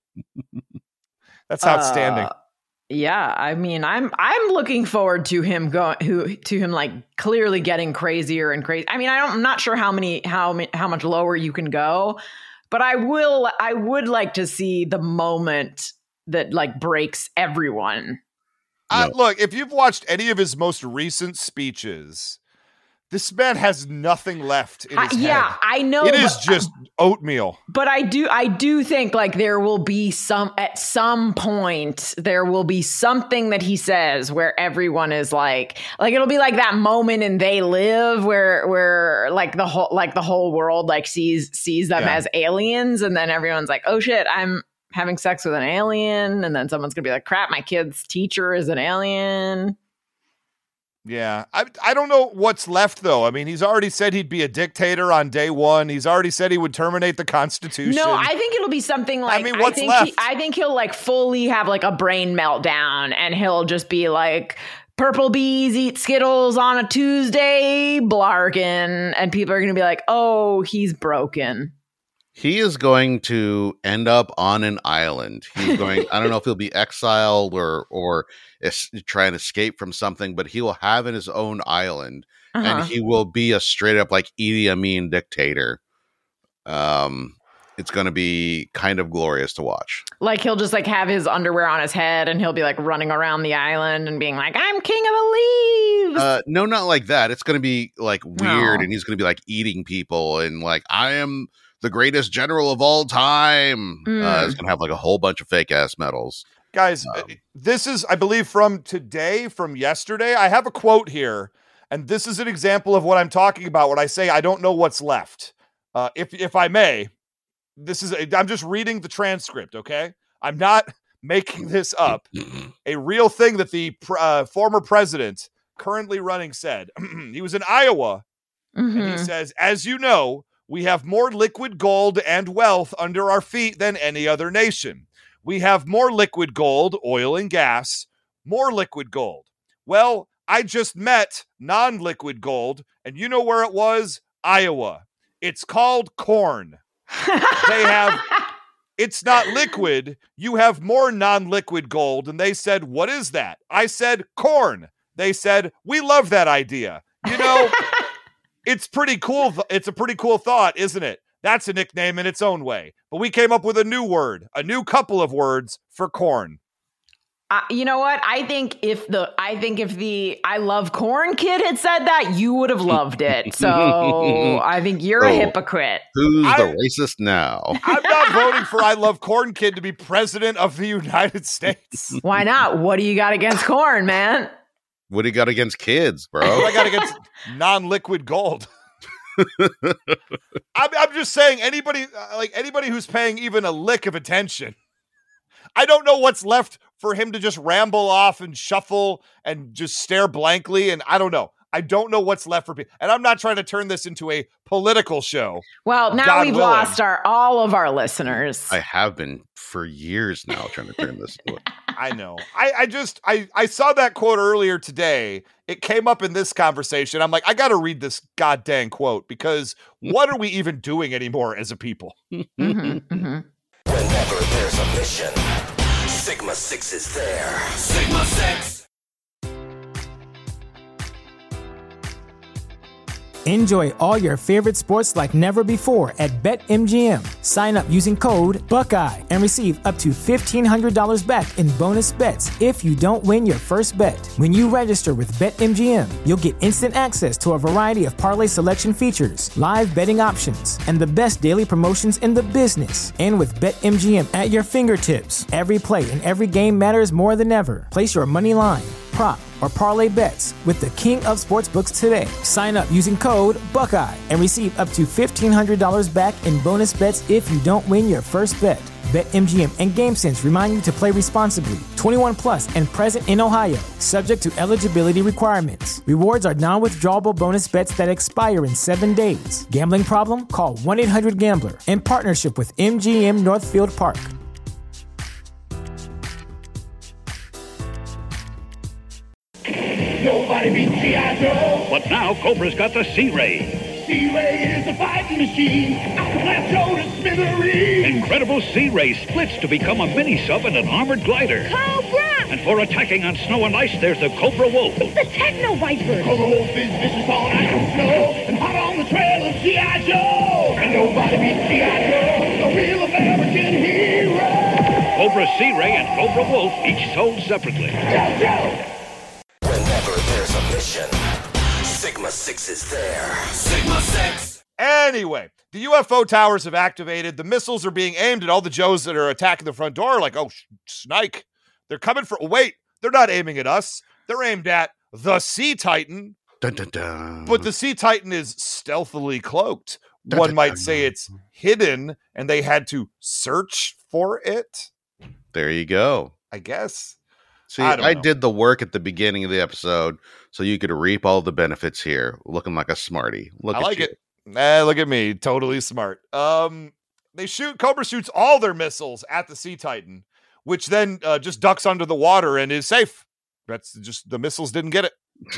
That's outstanding. Uh, yeah, I mean, I'm I'm looking forward to him going who to him like clearly getting crazier and crazy. I mean, I don't, I'm not sure how many how ma- how much lower you can go, but I will I would like to see the moment that like breaks everyone. Uh, look, if you've watched any of his most recent speeches, this man has nothing left in I, his yeah, head. I know. It is but- just oatmeal. But I do, I do think like there will be some at some point there will be something that he says where everyone is like, like it'll be like that moment in They Live where where like the whole like the whole world like sees sees them Yeah. as aliens, and then everyone's like, oh shit, I'm having sex with an alien, and then someone's gonna be like, crap, my kid's teacher is an alien. Yeah, I I don't know what's left though. I mean, he's already said he'd be a dictator on day one. He's already said he would terminate the Constitution. No, I think it'll be something like mean, what's think left? He, I think he'll like fully have like a brain meltdown, and he'll just be like, "Purple bees eat Skittles on a Tuesday, blarkin," and people are gonna be like, "Oh, he's broken." He is going to end up on an island. He's going, I don't know if he'll be exiled or or es- try and escape from something, but he will have his own island, Uh-huh. and he will be a straight up like Idi Amin dictator. Um, it's going to be kind of glorious to watch. Like he'll just like have his underwear on his head, and he'll be like running around the island and being like, "I'm king of the leaves." Uh, no, not like that. It's going to be like weird, No. and he's going to be like eating people, and like I am the greatest general of all time. Uh, Mm. it's going to have like a whole bunch of fake ass medals. Guys, uh, this is, I believe, from today, from yesterday. I have a quote here, and this is an example of what I'm talking about when I say I don't know what's left. Uh, if if I may, this is, a, I'm just reading the transcript, okay? I'm not making this up. A real thing that the pr- uh, former president currently running said, he was in Iowa, Mm-hmm. and he says, as you know, we have more liquid gold and wealth under our feet than any other nation. We have more liquid gold, oil and gas, more liquid gold. Well, I just met non-liquid gold, and you know where it was? Iowa. It's called corn. They have, it's not liquid. You have more non-liquid gold. And they said, what is that? I said, corn. They said, we love that idea. You know, it's pretty cool. It's a pretty cool thought, isn't it? That's a nickname in its own way. But we came up with a new word, a new couple of words for corn. Uh, you know what? I think if the I think if the I love corn kid had said that, you would have loved it. So I think you're So, a hypocrite. Who's I- the racist now? I'm not voting for I Love Corn Kid to be president of the United States. Why not? What do you got against corn, man? What do you got against kids, What bro? I got against non-liquid gold. I'm, I'm just saying, anybody uh, like anybody who's paying even a lick of attention, I don't know what's left for him to just ramble off and shuffle and just stare blankly. And I don't know. I don't know what's left for people. And I'm not trying to turn this into a political show. Well, now God we've willing. lost our all of our listeners. I have been for years now trying to turn this into a I know. I, I just I, I saw that quote earlier today. It came up in this conversation. I'm like, I gotta read this goddamn quote, because what are we even doing anymore as a people? Mhm, mhm. Whenever there's a mission, Sigma six is there. Sigma six. Enjoy all your favorite sports like never before at BetMGM. Sign up using code Buckeye and receive up to fifteen hundred dollars back in bonus bets if you don't win your first bet. When you register with BetMGM, you'll get instant access to a variety of parlay selection features, live betting options, and the best daily promotions in the business. And with BetMGM at your fingertips, every play and every game matters more than ever. Place your money line, prop, or parlay bets with the king of sportsbooks today. Sign up using code Buckeye and receive up to fifteen hundred dollars back in bonus bets if you don't win your first bet. BetMGM and GameSense remind you to play responsibly. twenty-one plus and present in Ohio, subject to eligibility requirements. Rewards are non-withdrawable bonus bets that expire in seven days. Gambling problem? Call one eight hundred gambler in partnership with M G M Northfield Park. Nobody beats G I. Joe. But now Cobra's got the Sea Ray. Sea Ray is a fighting machine. Outclass Joe to smithereens. Incredible Sea Ray splits to become a mini sub and an armored glider. Cobra! And for attacking on snow and ice, there's the Cobra Wolf. It's the Techno Viper! Cobra Wolf is vicious on ice and snow and hot on the trail of G I. Joe. And nobody beats G I. Joe, the real American hero. Cobra Sea Ray and Cobra Wolf, each sold separately. Joe, Joe. Whenever there's a mission, Sigma six is there. Sigma six. Anyway, the U F O towers have activated. The missiles are being aimed at all the Joes that are attacking the front door. Like, oh, sh- snike. They're coming for, wait, they're not aiming at us. They're aimed at the Sea Titan. dun, dun, dun. But the Sea Titan is stealthily cloaked. Dun, One dun, might dun. say it's hidden, and they had to search for it, There you go. I guess. See, I I, don't know. did the work at the beginning of the episode so you could reap all the benefits here, looking like a smarty. Look I at like you. it. Eh, look at me, totally smart. Um, they shoot Cobra shoots all their missiles at the Sea Titan, which then uh, just ducks under the water and is safe. That's just the missiles didn't get it.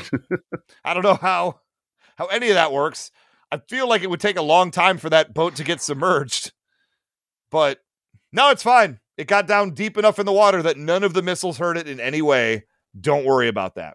I don't know how how any of that works. I feel like it would take a long time for that boat to get submerged, but no, it's fine. It got down deep enough in the water that none of the missiles hurt it in any way. Don't worry about that.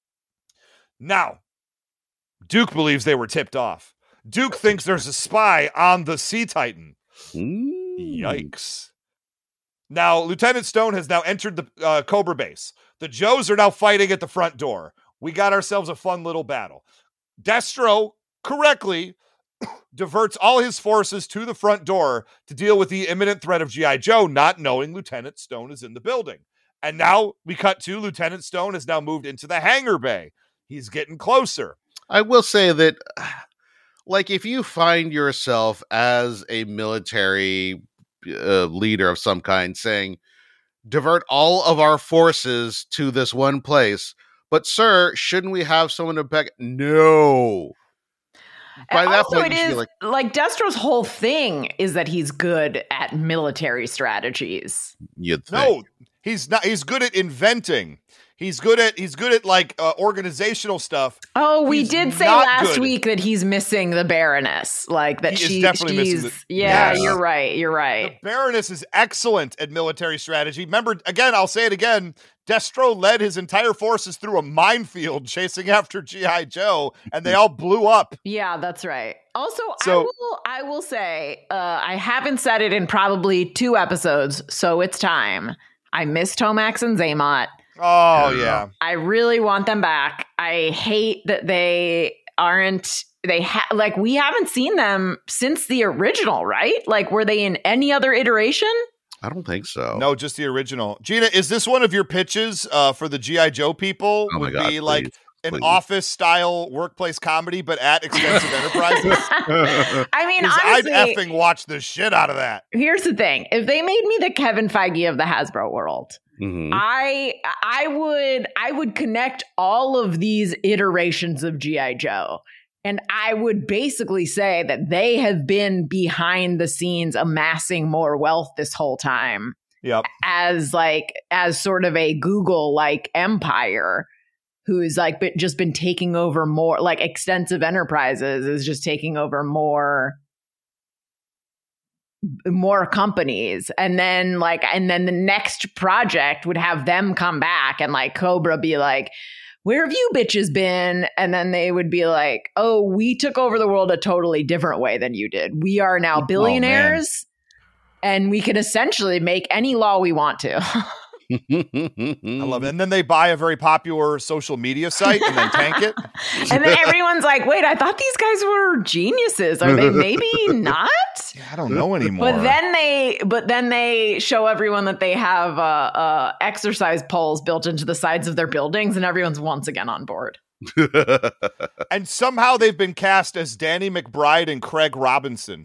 Now, Duke believes they were tipped off. Duke thinks there's a spy on the Sea Titan. Ooh. Yikes. Now, Lieutenant Stone has now entered the uh, Cobra base. The Joes are now fighting at the front door. We got ourselves a fun little battle. Destro correctly diverts all his forces to the front door to deal with the imminent threat of G I. Joe, not knowing Lieutenant Stone is in the building. And now we cut to Lieutenant Stone has now moved into the hangar bay. He's getting closer. I will say that, like, if you find yourself as a military uh, leader of some kind saying, divert all of our forces to this one place, But sir, shouldn't we have someone to back? No. By and that also point, it you is feel like, like Destro's whole thing is that he's good at military strategies. you'd think. No, he's not. He's good at inventing. He's good at he's good at like uh, organizational stuff. Oh, we He's did say not last good. week that he's missing the Baroness. Like that He is she, definitely missing she's the- yeah, Yes. you're right. You're right. The Baroness is excellent at military strategy. Remember, again, I'll say it again. Destro led his entire forces through a minefield chasing after G I. Joe, and they all blew up. Yeah, that's right. Also, I So- will I will say uh, I haven't said it in probably two episodes, so it's time. I miss Tomax and Zaymot. Oh, yeah. I really want them back. I hate that they aren't. They ha- like we haven't seen them since the original, right? Like, were they in any other iteration? I don't think so. No, just the original. Gina, is this one of your pitches uh, for the G I. Joe people? Oh my Would God, be like please, an please. office-style workplace comedy, but at Extensive Enterprises? I mean, Because I'd honestly, effing watch the shit out of that. here's the thing: if they made me the Kevin Feige of the Hasbro world, Mhm. I I would I would connect all of these iterations of G I. Joe. And I would basically say that they have been behind the scenes amassing more wealth this whole time Yep. as like as sort of a Google like empire who's like been, just been taking over more, like Extensive Enterprises is just taking over more more companies. And then like and then the next project would have them come back and like Cobra be like, where have you bitches been? And then they would be like, oh, we took over the world a totally different way than you did. We are now billionaires and we can essentially make any law we want to. I love it. And then they buy a very popular social media site and then tank it. And then everyone's like, wait, I thought these guys were geniuses. Are they maybe not? Yeah, I don't know anymore. But then they, but then they show everyone that they have uh, uh, exercise poles built into the sides of their buildings, and everyone's once again on board. And somehow they've been cast as Danny McBride and Craig Robinson.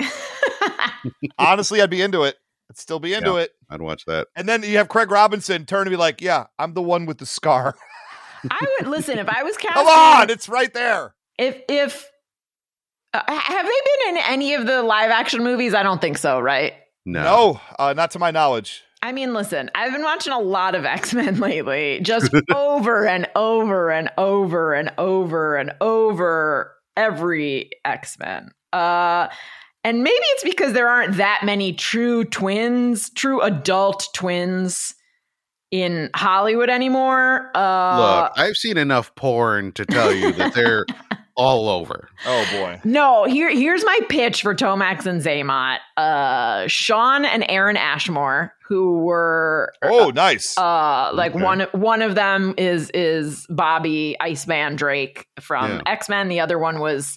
Honestly, I'd be into it. I'd still be into Yeah. it. I'd watch that. And then you have Craig Robinson turn to be like, yeah, I'm the one with the scar. I would listen if I was casting. Come on, it's right there. If if uh, have they been in any of the live action movies? I don't think so. Right? No. No, uh, not to my knowledge. I mean, listen, I've been watching a lot of X-Men lately, just over and over and over and over and over every X-Men. Uh, and maybe it's because there aren't that many true twins, true adult twins in Hollywood anymore. Uh, Look, I've seen enough porn to tell you that they're all over. Oh, boy. No, here here's my pitch for Tomax and Zaymot. Uh, Sean and Aaron Ashmore, who were Oh, nice. uh like Okay. one one of them is is Bobby Iceman Drake from Yeah. X-Men. The other one was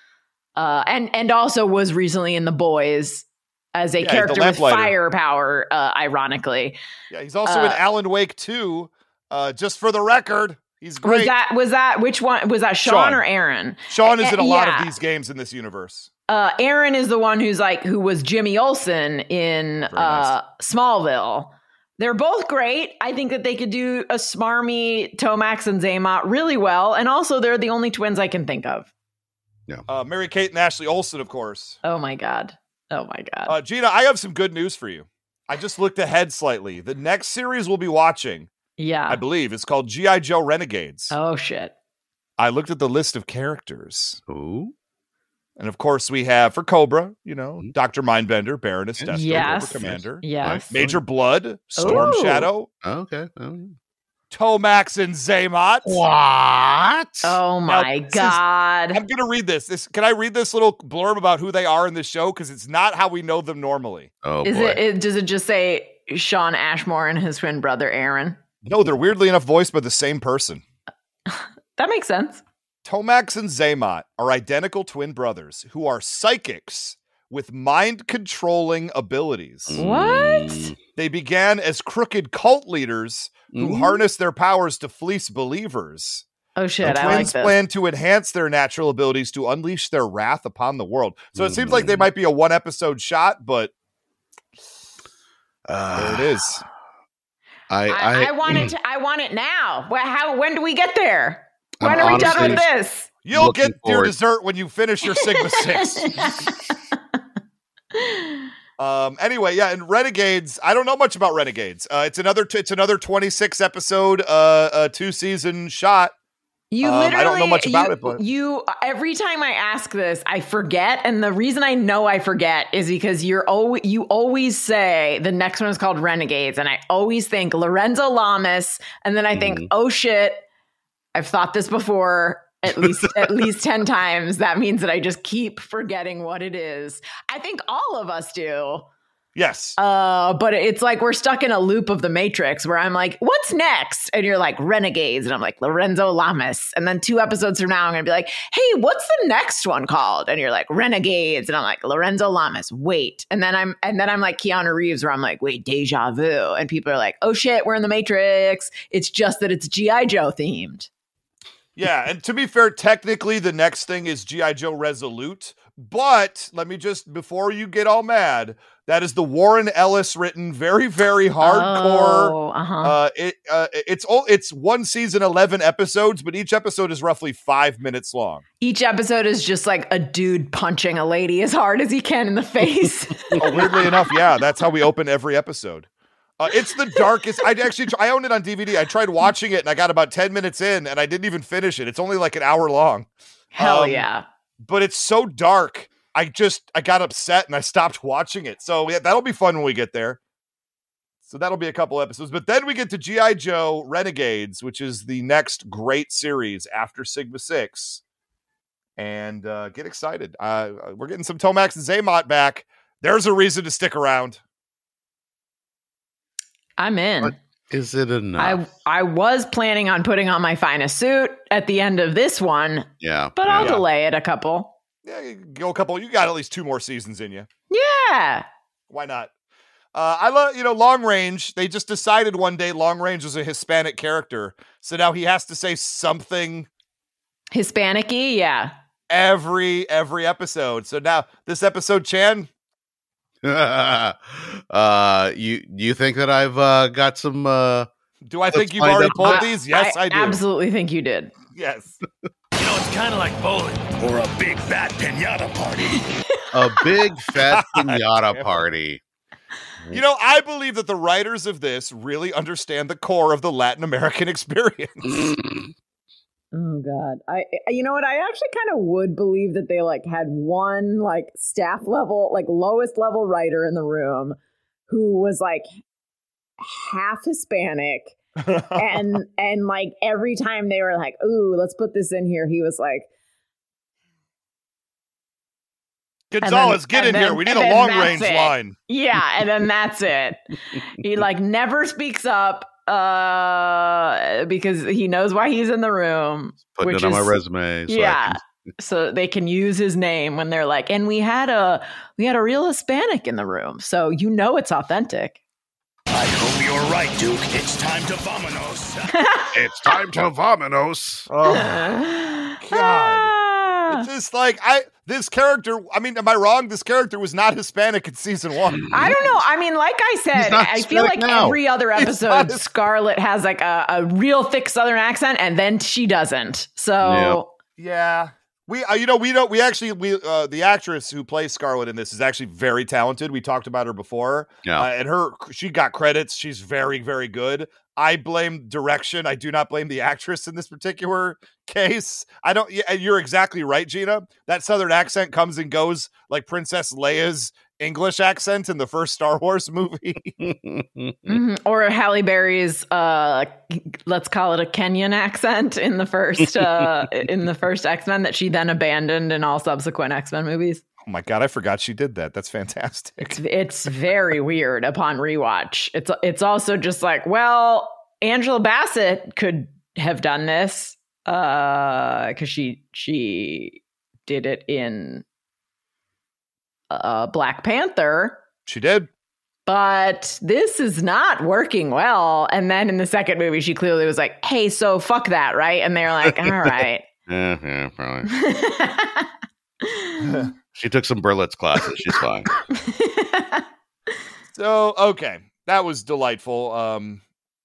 uh and and also was recently in The Boys as a Yeah, he's the character with lamplighter. firepower, uh, ironically. Yeah, he's also in uh, Alan Wake two. Uh, just for the record, he's great. Was that was that which one was that Sean, Sean. or Aaron? Sean is in a Uh, lot yeah. of these games in this universe. Uh, Aaron is the one who's like who was Jimmy Olsen in Very uh, Smallville. They're both great. I think that they could do a smarmy Tomax and Zaymot really well, and also they're the only twins I can think of. Uh, Mary Kate and Ashley Olsen, of course. Oh my god! Oh my god! Uh, Gina, I have some good news for you. I just looked ahead slightly. The next series we'll be watching, yeah. I believe, is called G I. Joe Renegades. Oh shit! I looked at the list of characters. Ooh. And of course, we have for Cobra, you know, Mhm. Doctor Mindbender, Baroness Destro, Yes. Cobra Commander, Yes. Major Blood, Storm Ooh. Shadow, Okay. Oh, Tomax, and Zaymot. what? Oh Now, my this is- god! I'm going to read this. this. Can I read this little blurb about who they are in this show? Because it's not how we know them normally. Oh, Is boy. it, it? Does it just say Sean Ashmore and his twin brother Aaron? No, they're weirdly enough voiced by the same person. That makes sense. Tomax and Zaymot are identical twin brothers who are psychics with mind-controlling abilities. What? They began as crooked cult leaders who Mhm. harness their powers to fleece believers. Oh shit! The I like twins this. plan to enhance their natural abilities to unleash their wrath upon the world. So it seems like they Mhm. might be a one-episode shot, but Uh, there it is. I I, I, I want it. To, I want it now. Well, how? When do we get there? When I'm are we done honestly- with this? You'll Looking get your forward. dessert when you finish your Sigma Six. Um. Anyway, yeah, and Renegades. I don't know much about Renegades. Uh, it's another. T- it's another twenty-six episode, uh, uh two season shot. You Um, literally. I don't know much about you, it, but- you. Every time I ask this, I forget, and the reason I know I forget is because you're always you always say the next one is called Renegades, and I always think Lorenzo Lamas, and then I think, Mhm. oh shit, I've thought this before. At least at least ten times. That means that I just keep forgetting what it is. I think all of us do. Yes. Uh, but it's like we're stuck in a loop of the Matrix where I'm like, what's next? And you're like, Renegades. And I'm like, Lorenzo Lamas. And then two episodes from now, I'm going to be like, hey, what's the next one called? And you're like, Renegades. And I'm like, Lorenzo Lamas. Wait. And then I'm and then I'm like Keanu Reeves where I'm like, wait, deja vu. And people are like, oh shit, we're in the Matrix. It's just that it's G I. Joe themed. Yeah, and to be fair, technically the next thing is G I. Joe Resolute, but let me just, before you get all mad, that is the Warren Ellis written, very, very hardcore. Oh, uh-huh. Uh, it uh, it's all it's one season, eleven episodes, but each episode is roughly five minutes long. Each episode is just like a dude punching a lady as hard as he can in the face. Oh, weirdly enough, yeah, that's how we open every episode. Uh, it's the darkest. I actually I own it on D V D. I tried watching it and I got about ten minutes in and I didn't even finish it. It's only like an hour long. Hell Um, yeah. But it's so dark. I just I got upset and I stopped watching it. So yeah, that'll be fun when we get there. So that'll be a couple episodes. But then we get to G I. Joe Renegades, which is the next great series after Sigma Six. And uh, get excited. Uh, we're getting some Tomax and Zaymot back. There's a reason to stick around. I'm in. What is it enough? I I was planning on putting on my finest suit at the end of this one, yeah, but yeah. I'll delay it a couple. Yeah, you go a couple. You got at least two more seasons in you. Yeah. Why not? Uh, I love, you know, Long Range. They just decided one day Long Range was a Hispanic character. So now he has to say something Hispanic-y, yeah. every, every episode. So now this episode, Chan. uh, you you think that I've uh, got some? Uh, do I think you've find already out. pulled I- these? Yes, I, do. Absolutely think you did. Yes. You know, it's kind of like bowling. Or a big fat pinata party. a big fat pinata party. You know, I believe that the writers of this really understand the core of the Latin American experience. Oh God. I you know what? I actually kind of would believe that they like had one like staff level, like lowest level writer in the room who was like half Hispanic. and and like every time they were like, ooh, let's put this in here, he was like, Gonzalez, get in then, here. We need a then long that's range it. line. Yeah, and then that's it. He like never speaks up uh because he knows why he's in the room. Putting which it on is, my resume. So yeah. I can- So they can use his name when they're like, and we had a we had a real Hispanic in the room. So you know it's authentic. I hope you're right, Duke. It's time to vamonos. it's time to vamonos. Oh, God. Ah. It's just like, I, this character, I mean, am I wrong? This character was not Hispanic in season one. I don't know. I mean, like I said, not I feel like Hispanic now. every other He's episode, not his- Scarlett has like a, a real thick Southern accent, and then she doesn't. So Yeah. We, uh, you know, we don't, we actually, we, uh, the actress who plays Scarlett in this is actually very talented. We talked about her before. Yeah. Uh, and her, she got credits. She's very, very good. I blame direction. I do not blame the actress in this particular case. I don't, yeah, you're exactly right, Gina. That Southern accent comes and goes like Princess Leia's English accent in the first Star Wars movie. Mhm. Or Halle Berry's, uh, let's call it a Kenyan accent in the first uh, in the first X-Men that she then abandoned in all subsequent X-Men movies. Oh my God, I forgot she did that. That's fantastic. It's it's very weird upon rewatch. It's it's also just like, well, Angela Bassett could have done this uh, because she she did it in uh, Black Panther. She did. But this is not working well. And then in the second movie, she clearly was like, hey, so fuck that, right? And they're like, all right. Yeah, yeah, probably. She took some Berlitz classes. She's fine. So, okay. That was delightful. Um,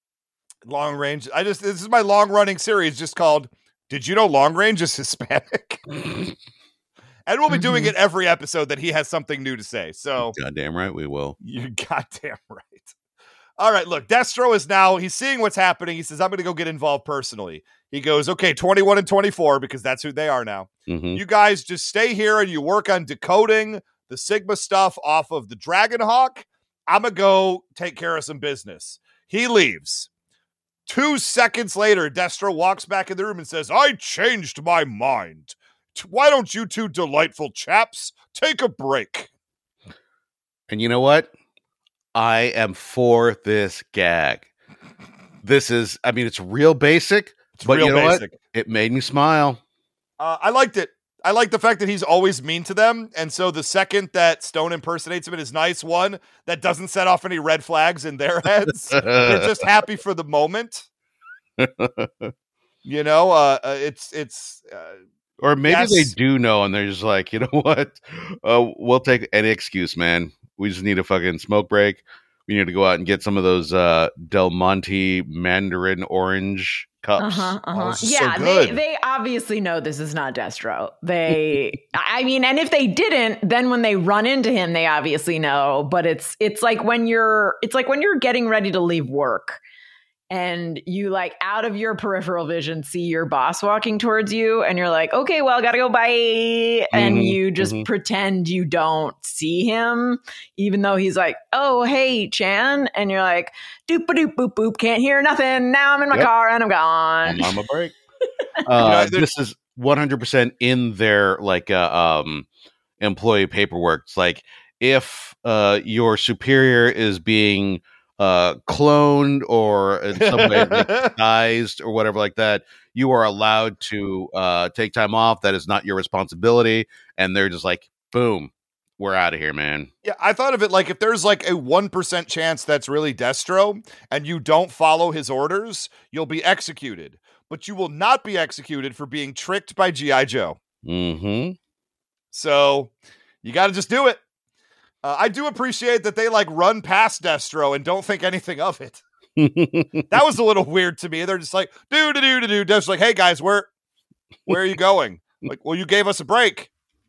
Long Range. I just this is my long running series just called Did You Know Long Range is Hispanic? And we'll be doing it every episode that he has something new to say. So goddamn right we will. You're goddamn right. All right, look, Destro is now, he's seeing what's happening. He says, I'm going to go get involved personally. He goes, okay, twenty-one and twenty-four, because that's who they are now. Mm-hmm. You guys just stay here and you work on decoding the Sigma stuff off of the Dragonhawk. I'm going to go take care of some business. He leaves. Two seconds later, Destro walks back in the room and says, I changed my mind. Why don't you two delightful chaps take a break? And you know what? I am for this gag. This is, I mean, it's real basic, it's but real you know basic. What? It made me smile. Uh, I liked it. I like the fact that he's always mean to them. And so the second that Stone impersonates him, it is nice. One, that doesn't set off any red flags in their heads. They're just happy for the moment. You know, uh, uh, it's, it's, uh, or maybe yes. they do know, and they're just like, you know what? Uh, we'll take any excuse, man. We just need a fucking smoke break. We need to go out and get some of those uh, Del Monte Mandarin Orange cups. Uh-huh, uh-huh. Oh, yeah, so they they obviously know this is not Destro. They, I mean, and if they didn't, then when they run into him, they obviously know. But it's it's like when you're it's like when you're getting ready to leave work. And you like out of your peripheral vision see your boss walking towards you and you're like, okay, well, gotta go bye. Mm-hmm, and you just mm-hmm. pretend you don't see him, even though he's like, oh, hey, Chan. And you're like, doop a doop boop boop, can't hear nothing. Now I'm in my yep. car and I'm gone. I'm on my break. uh, this is one hundred percent in their like uh, um, employee paperwork. It's like if uh, your superior is being Uh, cloned or in some way like, disguised or whatever like that, you are allowed to uh, take time off. That is not your responsibility. And they're just like, boom, we're out of here, man. Yeah, I thought of it like if there's like a one percent chance that's really Destro and you don't follow his orders, you'll be executed. But you will not be executed for being tricked by G I. Joe. Mm-hmm. So you got to just do it. Uh, I do appreciate that they like run past Destro and don't think anything of it. That was a little weird to me. They're just like, do do do do do. Destro's like, hey guys, where where are you going? Like, well, you gave us a break.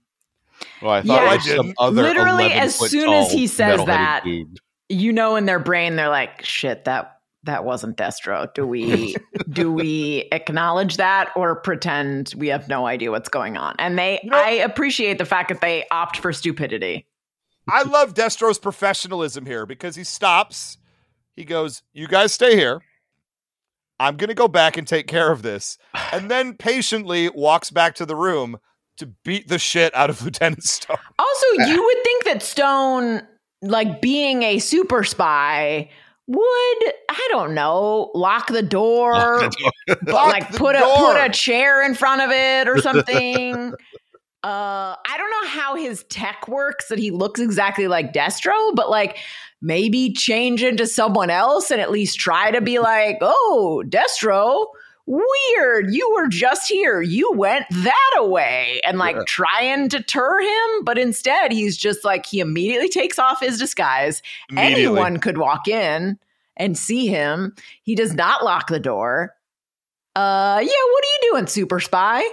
Well, I thought yeah. it was some other literally as soon as he says that, dude. You know, in their brain, they're like, shit, that that wasn't Destro. Do we do we acknowledge that or pretend we have no idea what's going on? And they, you know, I appreciate the fact that they opt for stupidity. I love Destro's professionalism here because he stops. He goes, you guys stay here. I'm going to go back and take care of this. And then patiently walks back to the room to beat the shit out of Lieutenant Stone. Also, you would think that Stone, like being a super spy, would, I don't know, lock the door, lock the door. but Lock like the put door. a put a chair in front of it or something. Uh, I don't know how his tech works, that he looks exactly like Destro, but like maybe change into someone else and at least try to be like, oh, Destro, weird. You were just here. You went that away and like yeah. try and deter him. But instead, he's just like, he immediately takes off his disguise. Anyone could walk in and see him. He does not lock the door. Uh, yeah, what are you doing, super spy?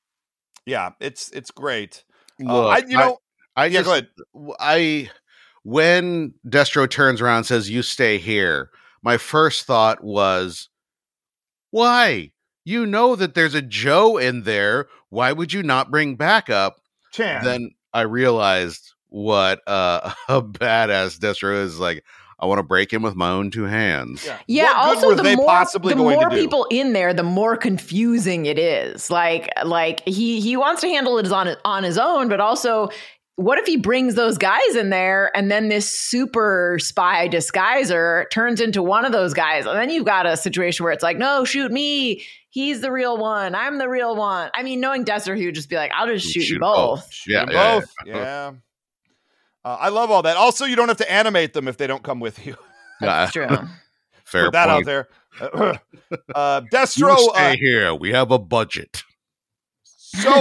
Yeah, it's it's great. Look, uh, I, you know, I, I yeah, just, go ahead. I when Destro turns around and says, "You stay here," my first thought was, "Why? You know that there's a Joe in there. Why would you not bring backup?" Chan. Then I realized what uh, a badass Destro is. Like, I want to break him with my own two hands. Yeah. yeah what also, good were the they more, possibly the going more to do? people in there, the more confusing it is. Like, like he he wants to handle it on on his own, but also, what if he brings those guys in there, and then this super spy disguiser turns into one of those guys, and then you've got a situation where it's like, no, shoot me. He's the real one. I'm the real one. I mean, knowing Destro, he would just be like, I'll just shoot, shoot you both. both. Shoot yeah, you yeah, both. Yeah. yeah. Uh, I love all that. Also, you don't have to animate them if they don't come with you. That's true. Fair Put that point. out there. Uh, Destro, you stay uh, here. We have a budget. So,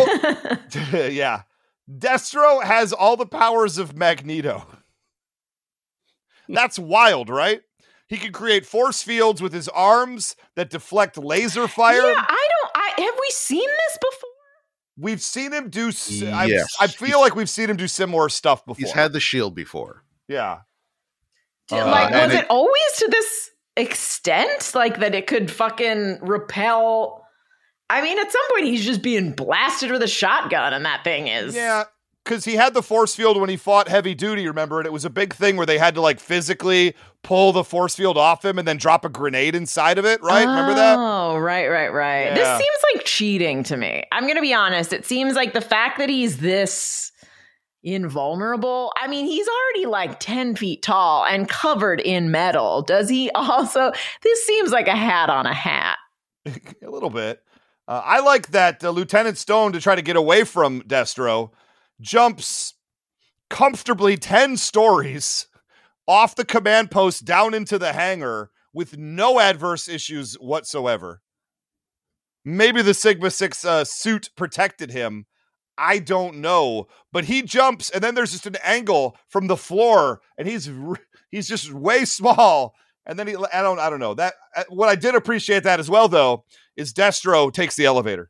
yeah, Destro has all the powers of Magneto. That's wild, right? He can create force fields with his arms that deflect laser fire. Yeah, I don't. I have we seen this before? We've seen him do. Yes. I feel like we've seen him do similar stuff before. He's had the shield before. Yeah. Did, Uh, like, was and it, it- always to this extent? Like that it could fucking repel. I mean, at some point he's just being blasted with a shotgun, and that thing is. Yeah, because he had the force field when he fought heavy duty, remember? And it was a big thing where they had to like physically pull the force field off him and then drop a grenade inside of it, right? Oh, remember that? Oh, right, right, right. Yeah. This seems like cheating to me. I'm going to be honest. It seems like the fact that he's this invulnerable. I mean, he's already like ten feet tall and covered in metal. Does he also? This seems like a hat on a hat. A little bit. Uh, I like that uh, Lieutenant Stone, to try to get away from Destro, jumps comfortably ten stories off the command post down into the hangar with no adverse issues whatsoever. Maybe the Sigma six uh, suit protected him. I don't know. But he jumps, and then there's just an angle from the floor, and he's he's just way small. And then he, I don't, I don't know that. What I did appreciate that as well, though, is Destro takes the elevator.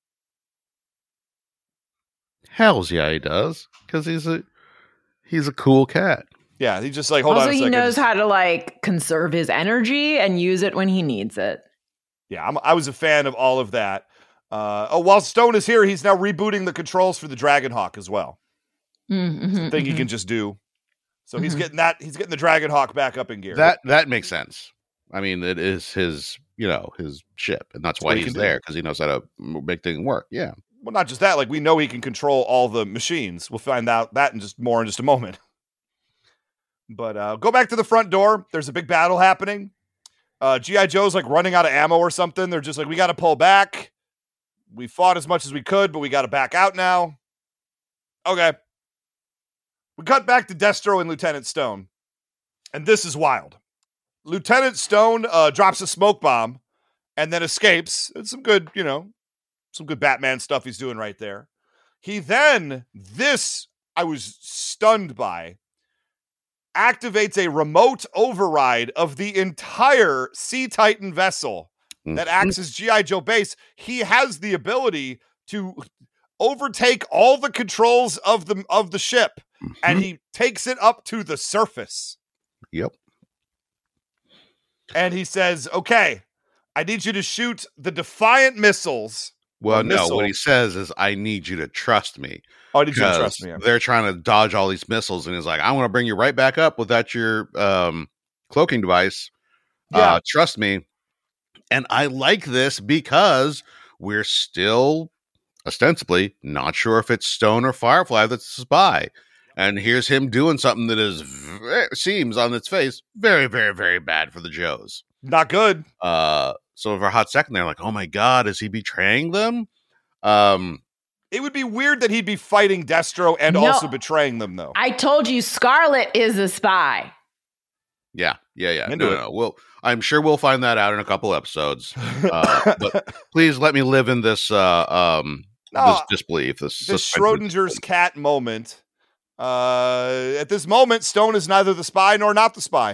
Hells yeah, he does, because he's a he's a cool cat. Yeah, he just like hold also, on. A he second. knows how to like conserve his energy and use it when he needs it. Yeah, I'm, I was a fan of all of that. Uh, oh, while Stone is here, he's now rebooting the controls for the Dragonhawk as well. Mm-hmm, Thing mm-hmm. he can just do. So Mm-hmm. he's getting that. He's getting the Dragonhawk back up in gear. That that makes sense. I mean, it is his, you know, his ship, and that's why what he he's can do. there, because he knows how to m- make things work. Yeah. Well, not just that. Like, we know he can control all the machines. We'll find out that in just more in just a moment. But uh, go back to the front door. There's a big battle happening. Uh, G I. Joe's like running out of ammo or something. They're just like, we got to pull back. We fought as much as we could, but we got to back out now. Okay. We cut back to Destro and Lieutenant Stone. And this is wild. Lieutenant Stone uh, drops a smoke bomb and then escapes. It's some good, you know, some good Batman stuff he's doing right there. He then, this I was stunned by, activates a remote override of the entire Sea Titan vessel that acts as G I. Joe base. He has the ability to overtake all the controls of the of the ship, Mm-hmm. and he takes it up to the surface. Yep. And he says, okay, I need you to shoot the Defiant missiles. Well, or no, missile. what he says is, I need you to trust me. Oh, I need you to 'Cause trust me. Yeah. They're trying to dodge all these missiles, and he's like, I want to bring you right back up without your um, cloaking device. Yeah. Uh, trust me. And I like this because we're still ostensibly not sure if it's Stone or Firefly that's the spy. And here's him doing something that is ve- seems on its face very, very, very bad for the Joes. Not good. Uh, so for a hot second, they're like, "Oh my god, is he betraying them?" Um, It would be weird that he'd be fighting Destro and No. also betraying them, though. I told you, Scarlet is a spy. yeah, yeah, yeah. Into No, it. no, no. We'll, I'm sure we'll find that out in a couple episodes. Uh, but please let me live in this uh, um, No, this disbelief. This, This suspension. Schrodinger's cat moment. Uh, at this moment, Stone is neither the spy nor not the spy.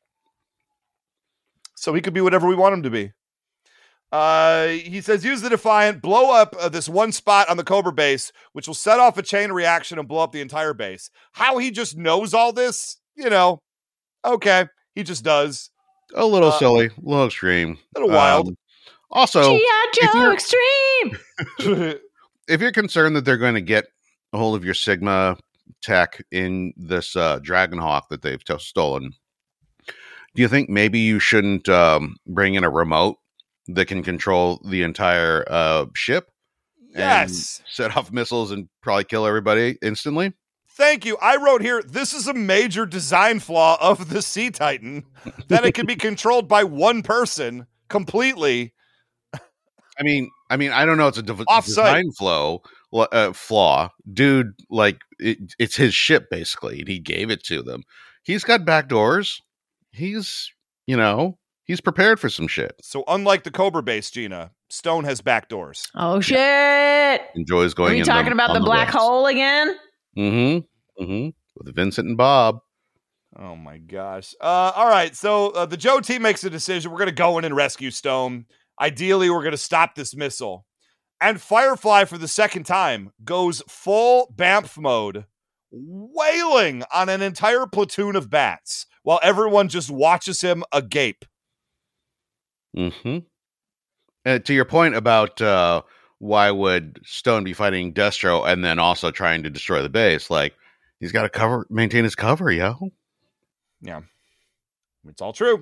So he could be whatever we want him to be. Uh, he says, use the Defiant, blow up uh, this one spot on the Cobra base, which will set off a chain reaction and blow up the entire base. How he just knows all this, you know, okay, he just does. A little uh, silly, a little extreme, a little wild. Um, also, G I. if Joe you're- Extreme. if you're concerned that they're going to get a hold of your Sigma tech in this uh, Dragonhawk that they've t- stolen, do you think maybe you shouldn't um, bring in a remote that can control the entire uh, ship? Yes. And set off missiles and probably kill everybody instantly? Thank you. I wrote here, this is a major design flaw of the Sea Titan, that it can be controlled by one person completely. I mean, I mean, I don't know. It's a de- Offsite. design flow uh, flaw, dude. Like it, it's his ship basically, and he gave it to them. He's got back doors. He's, you know, he's prepared for some shit. So unlike the Cobra base, Gina, Stone has back doors. Oh shit! Enjoys Are going. we in talking them about on the black rocks. hole again? Mm-hmm. Mm-hmm. With Vincent and Bob. Oh my gosh. Uh, all right. So uh, the Joe team makes a decision. We're going to go in and rescue Stone. Ideally, we're going to stop this missile. And Firefly, for the second time, goes full B A M F mode, wailing on an entire platoon of bats while everyone just watches him agape. Mm-hmm. And to your point about uh, why would Stone be fighting Destro and then also trying to destroy the base, like, he's got to cover, maintain his cover, yo. Yeah, it's all true.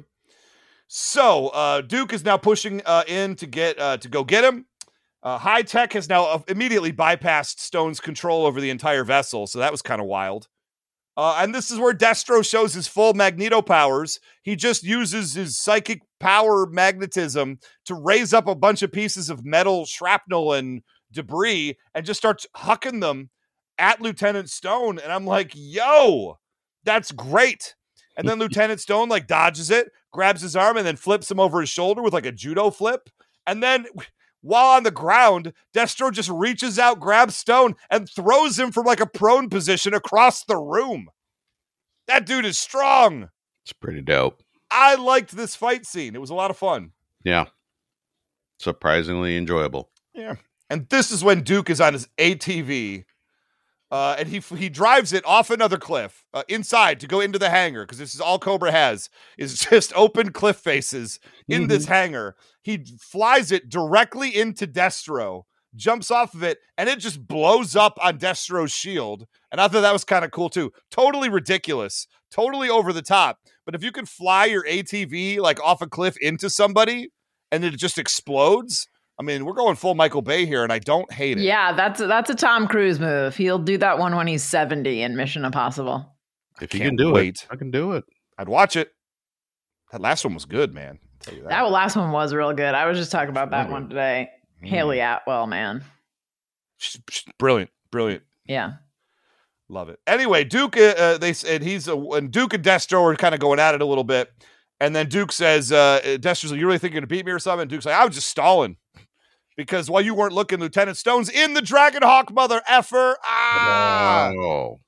So uh, Duke is now pushing uh, in to get uh, to go get him. Uh, High Tech has now immediately bypassed Stone's control over the entire vessel, so that was kind of wild. Uh, and this is where Destro shows his full Magneto powers. He just uses his psychic power magnetism to raise up a bunch of pieces of metal shrapnel and debris and just starts hucking them at Lieutenant Stone. And I'm like, yo, that's great. And then Lieutenant Stone like dodges it, grabs his arm, and then flips him over his shoulder with like a judo flip. And then while on the ground, Destro just reaches out, grabs Stone, and throws him from like a prone position across the room. That dude is strong. It's pretty dope. I liked this fight scene. It was a lot of fun. Yeah. Surprisingly enjoyable. Yeah. And this is when Duke is on his A T V. Uh, and he he drives it off another cliff uh, inside to go into the hangar, because this is all Cobra has is just open cliff faces in mm-hmm. this hangar. He flies it directly into Destro, jumps off of it, and it just blows up on Destro's shield. And I thought that was kind of cool too. Totally ridiculous, totally over the top. But if you can fly your A T V like off a cliff into somebody and it just explodes. I mean, we're going full Michael Bay here, and I don't hate it. Yeah, that's a, that's a Tom Cruise move. He'll do that one when he's seventy in Mission Impossible. If you can do wait. it, I can do it. I'd watch it. That last one was good, man. I'll tell you that. That last one was real good. I was just talking about that one today. Mm. Haley Atwell, man. She's, she's brilliant, brilliant. Yeah. Love it. Anyway, Duke, uh, they said he's uh, and Duke and Destro are kind of going at it a little bit. And then Duke says, uh, Destro's like, you really think you're going to beat me or something? And Duke's like, I was just stalling. Because while you weren't looking, Lieutenant Stone's in the Dragonhawk, mother effer. Ah! Oh.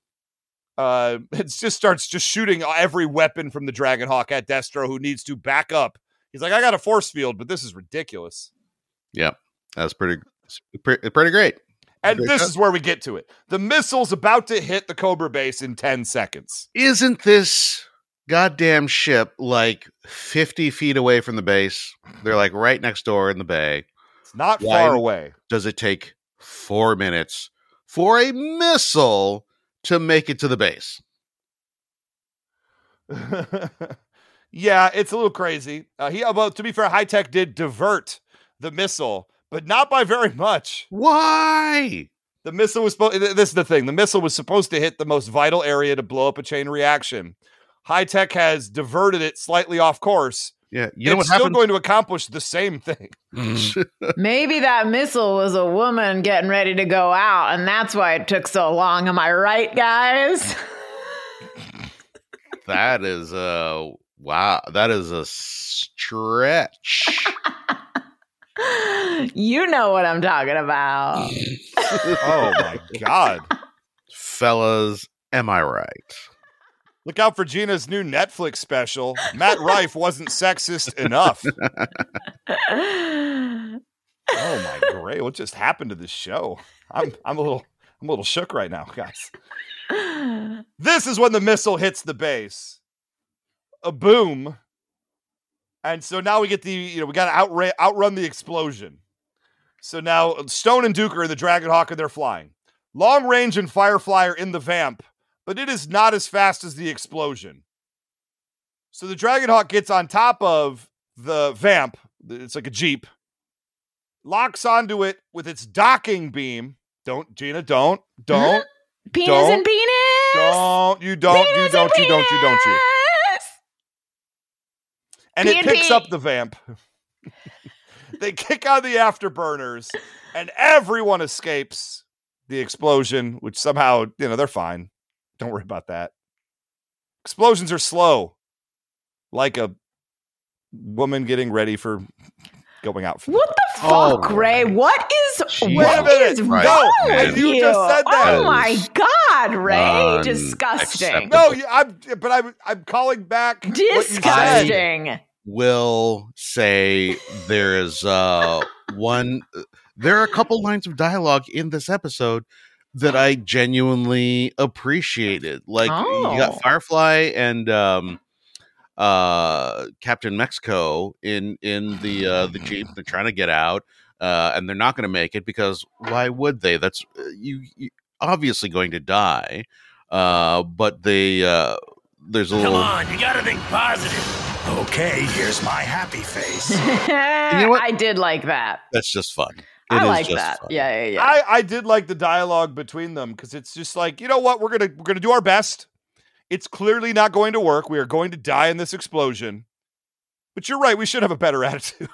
Uh, it just starts just shooting every weapon from the Dragonhawk at Destro, who needs to back up. He's like, I got a force field, but this is ridiculous. Yep. That's pretty, pretty, pretty great. And this is where we get to it. The missile's about to hit the Cobra base in ten seconds. Isn't this goddamn ship like fifty feet away from the base? They're like right next door in the bay. It's not Why far away. Does it take four minutes for a missile to make it to the base? Yeah, it's a little crazy. Uh, he, well, to be fair, High Tech did divert the missile, but not by very much. Why? The missile was supposed. This is the thing. The missile was supposed to hit the most vital area to blow up a chain reaction. High Tech has diverted it slightly off course. Yeah, you know it's what still happens? going to accomplish the same thing. Maybe that missile was a woman getting ready to go out, and that's why it took so long. Am I right, guys? That is a wow. That is a stretch. You know what I'm talking about. Oh my God, fellas, am I right? Look out for Gina's new Netflix special. Matt Rife wasn't sexist enough. Oh my great! What just happened to this show? I'm I'm a little I'm a little shook right now, guys. This is when the missile hits the base. A boom. And so now we get the, you know, we got to outra- outrun the explosion. So now Stone and Duke are in the Dragonhawk and they're flying. Long Range and Firefly are in the Vamp, but it is not as fast as the explosion. So the Dragonhawk gets on top of the Vamp. It's like a Jeep. Locks onto it with its docking beam. Don't, Gina, don't, don't. Penis don't, and penis. Don't, you don't, penis you don't, you don't, you don't, you. And P it and picks P. up the Vamp. They kick on the afterburners, and everyone escapes the explosion, which somehow, you know, they're fine. Don't worry about that. Explosions are slow, like a woman getting ready for going out. For what the fuck, oh, Ray? What is Wait what a minute. is Right. wrong No, with you you? just said that. Oh my God, Ray. Disgusting. No, yeah, I'm, but I'm, I'm calling back. Disgusting. I will say there is uh, one. There are a couple lines of dialogue in this episode that I genuinely appreciated. Like Oh. you got Firefly and um, uh, Captain Mexico in in the uh, the Jeep. They're trying to get out, uh, and they're not going to make it because why would they? That's uh, you, you obviously going to die. Uh, but they uh, there's a Come little. on, you gotta think positive. Okay, here's my happy face. You know what? I did like that. That's just fun. It I is like just that. fun. Yeah, yeah, yeah. I, I did like the dialogue between them because it's just like, you know what, we're gonna we're gonna do our best. It's clearly not going to work. We are going to die in this explosion. But you're right, we should have a better attitude.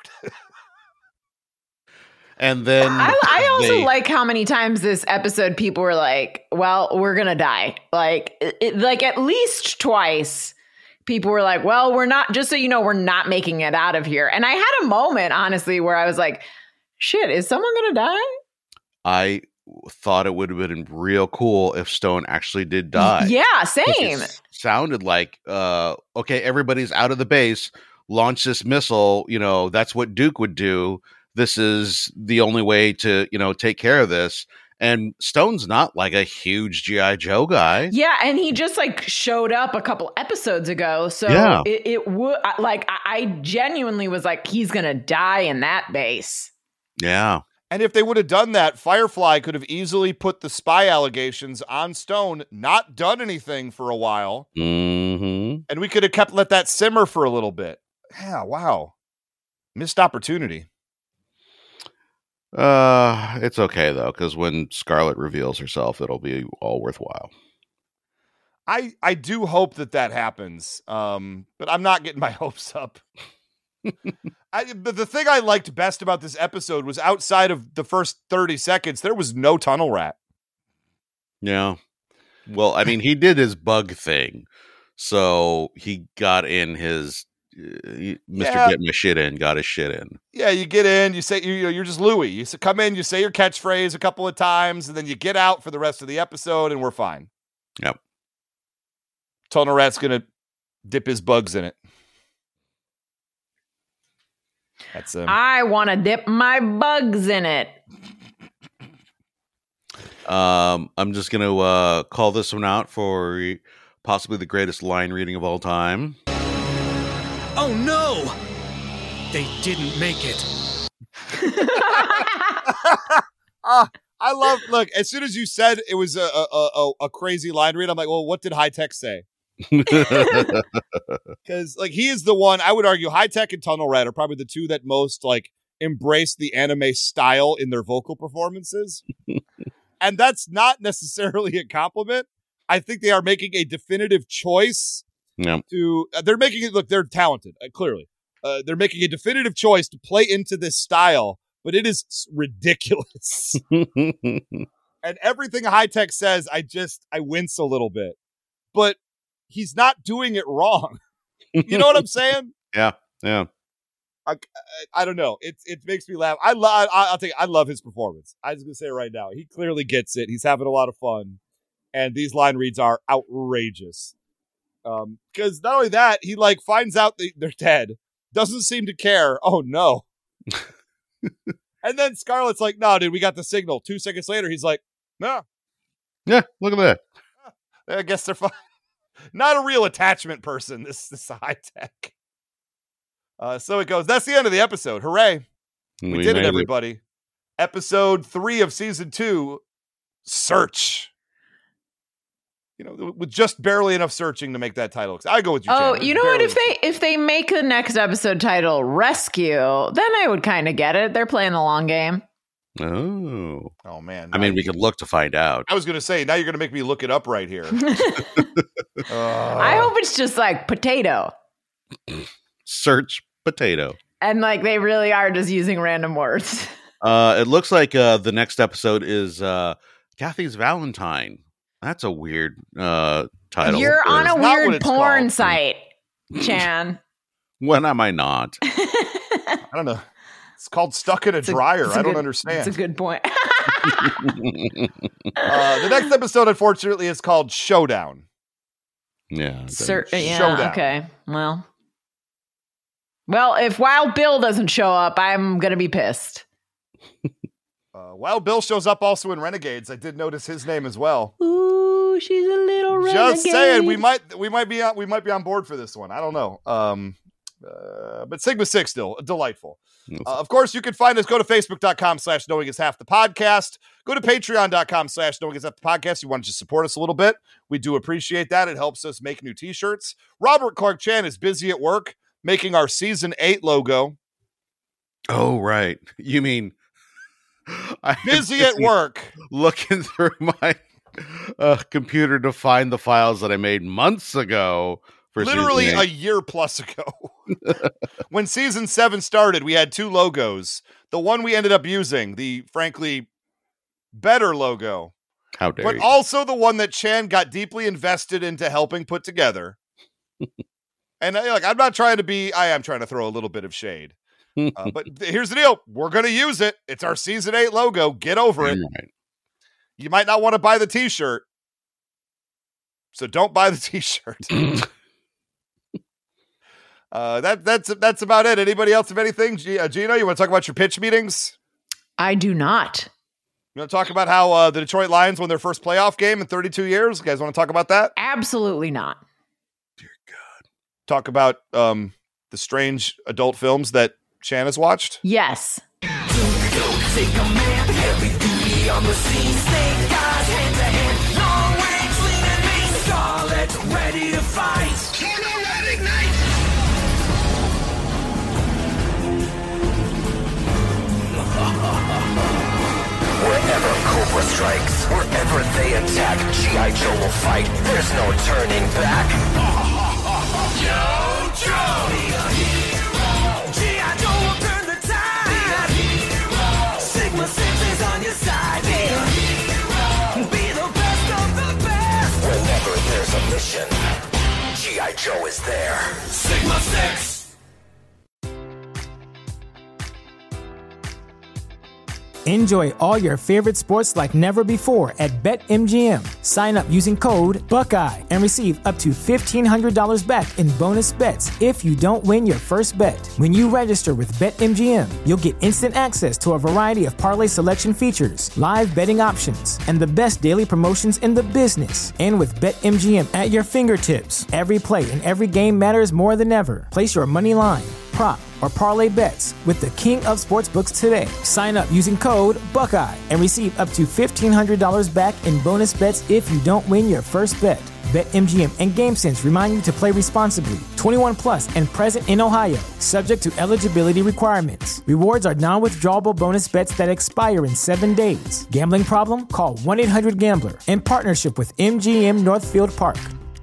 And then I, I also they- like how many times this episode people were like, "Well, we're gonna die." Like, it, it- like at least twice, people were like, "Well, we're not." Just so you know, we're not making it out of here. And I had a moment, honestly, where I was like, "Shit, is someone gonna die?" I thought it would have been real cool if Stone actually did die. Yeah, 'Cause same. it sounded like, uh, okay, everybody's out of the base. Launch this missile. You know, that's what Duke would do. This is the only way to, you know, take care of this. And Stone's not like a huge G I. Joe guy. Yeah, and he just like showed up a couple episodes ago, so Yeah. it, it would like I, I genuinely was like, he's gonna die in that base. Yeah. And if they would have done that, Firefly could have easily put the spy allegations on Stone, not done anything for a while, Mm-hmm. and we could have kept let that simmer for a little bit. Yeah, wow. Missed opportunity. Uh, it's okay though, because when Scarlet reveals herself, it'll be all worthwhile. I I do hope that that happens, um, but I'm not getting my hopes up. I, but the thing I liked best about this episode was outside of the first thirty seconds, there was no tunnel rat. Yeah. Well, I mean, he did his bug thing, so he got in his uh, he- Mister Yeah. Get My Shit In, got his shit in. Yeah, you get in, you say you you know, you're just Louis. You s- come in, you say your catchphrase a couple of times, and then you get out for the rest of the episode, and we're fine. Yep. Tunnel rat's gonna dip his bugs in it. That's um, I want to dip my bugs in it. Um, I'm just gonna uh, call this one out for possibly the greatest line reading of all time. Oh no! They didn't make it. Ah, I love. Look, as soon as you said it was a a, a, a crazy line read, I'm like, well, what did High Tech say? Because like he is the one. I would argue High Tech and Tunnel Rat are probably the two that most like embrace the anime style in their vocal performances, and that's not necessarily a compliment. I think they are making a definitive choice Yep. to. Uh, they're making it look. They're talented. Uh, clearly, uh, they're making a definitive choice to play into this style, but it is s- ridiculous. And everything High Tech says, I just I wince a little bit, but he's not doing it wrong. You know what I'm saying? Yeah, yeah. I, I, I don't know. It it makes me laugh. I love. I'll take. I love his performance. I'm just gonna say it right now. He clearly gets it. He's having a lot of fun, and these line reads are outrageous. Um, because not only that, he like finds out that they're dead, doesn't seem to care. Oh no. And then Scarlet's like, "No, dude, we got the signal." Two seconds later, he's like, "No, Yeah, look at that. I guess they're fine." Not a real attachment person. This this High Tech. Uh, so it goes. That's the end of the episode. Hooray! We, did made it, everybody. Episode three of season two. Search. You know, with just barely enough searching to make that title. I go with you. Oh, Chandler. you know what? Barely. If they if they make the next episode title Rescue, then I would kind of get it. They're playing the long game. Oh. Oh man. I mean, we could look to find out. I was going to say, now you're going to make me look it up right here. I hope it's just like potato. Search potato. And like they really are just using random words. Uh, it looks like uh, the next episode is uh, Kathy's Valentine. That's a weird uh, title. You're on a It's not what weird it's porn called. site, Chan. When am I not? I don't know. It's called Stuck in a It's a- Dryer. it's a I don't good- understand. It's a good point. uh, the next episode, unfortunately, is called Showdown. Yeah. Sir, yeah. Showdown. Okay. Well. Well, if Wild Bill doesn't show up, I'm gonna be pissed. Uh, Wild Bill shows up also in Renegades. I did notice his name as well. Ooh, she's a little renegade. Just saying, we might we might be on we might be on board for this one. I don't know. Um, uh, but Sigma Six still delightful. Uh, of course, you can find us. Go to facebook.com slash knowing is half the podcast. Go to patreon.com slash knowing is half the podcast. You want to just support us a little bit. We do appreciate that. It helps us make new t-shirts. Robert Clark Chan is busy at work making our season eight logo. Oh, right. You mean I'm busy at work looking through my uh, computer to find the files that I made months ago. For Literally a year plus ago. When season seven started, we had two logos. The one we ended up using, the frankly better logo. How dare but you. also the one that Chan got deeply invested into helping put together. And like, I'm not trying to be, I am trying to throw a little bit of shade. Uh, but here's the deal. We're going to use it. It's our season eight logo. Get over it. Right. You might not want to buy the t-shirt. So don't buy the t-shirt. Uh, that that's that's about it. Anybody else have anything? G- uh, Gino, you want to talk about your pitch meetings? I do not. You want to talk about how uh, the Detroit Lions won their first playoff game in thirty-two years? You guys want to talk about that? Absolutely not. Dear God. Talk about um, the strange adult films that Chan has watched? Yes. Ready to fight. Wherever Cobra strikes, wherever they attack, G I. Joe will fight. There's no turning back. Yo, Joe! Be a hero! G I. Joe will turn the tide! Be a hero! Sigma Six is on your side! Be a hero! Be the best of the best! Whenever there's a mission, G I. Joe is there. Sigma Six! Enjoy all your favorite sports like never before at BetMGM. Sign up using code Buckeye and receive up to fifteen hundred dollars back in bonus bets if you don't win your first bet. When you register with BetMGM, you'll get instant access to a variety of parlay selection features, live betting options, and the best daily promotions in the business. And with BetMGM at your fingertips, every play and every game matters more than ever. Place your money line, prop, or parlay bets with the king of sportsbooks today. Sign up using code Buckeye and receive up to fifteen hundred dollars back in bonus bets if you don't win your first bet. BetMGM and GameSense remind you to play responsibly. twenty-one plus and present in Ohio, subject to eligibility requirements. Rewards are non-withdrawable bonus bets that expire in seven days. Gambling problem? Call one eight hundred gambler. In partnership with M G M Northfield Park.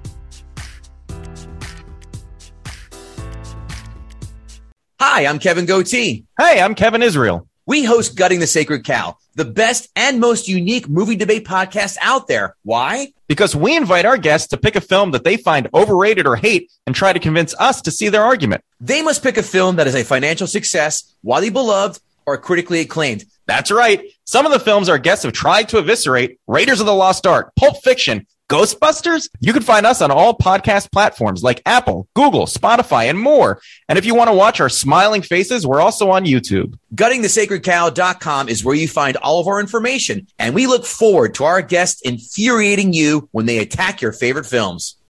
Hi, I'm Kevin Goatee. Hey, I'm Kevin Israel. We host Gutting the Sacred Cow, the best and most unique movie debate podcast out there. Why? Because we invite our guests to pick a film that they find overrated or hate and try to convince us to see their argument. They must pick a film that is a financial success, widely beloved, or critically acclaimed. That's right. Some of the films our guests have tried to eviscerate: Raiders of the Lost Ark, Pulp Fiction, Ghostbusters. You can find us on all podcast platforms like Apple, Google, Spotify, and more. And if you want to watch our smiling faces, we're also on YouTube. gutting the sacred cow dot com is where you find all of our information. And we look forward to our guests infuriating you when they attack your favorite films.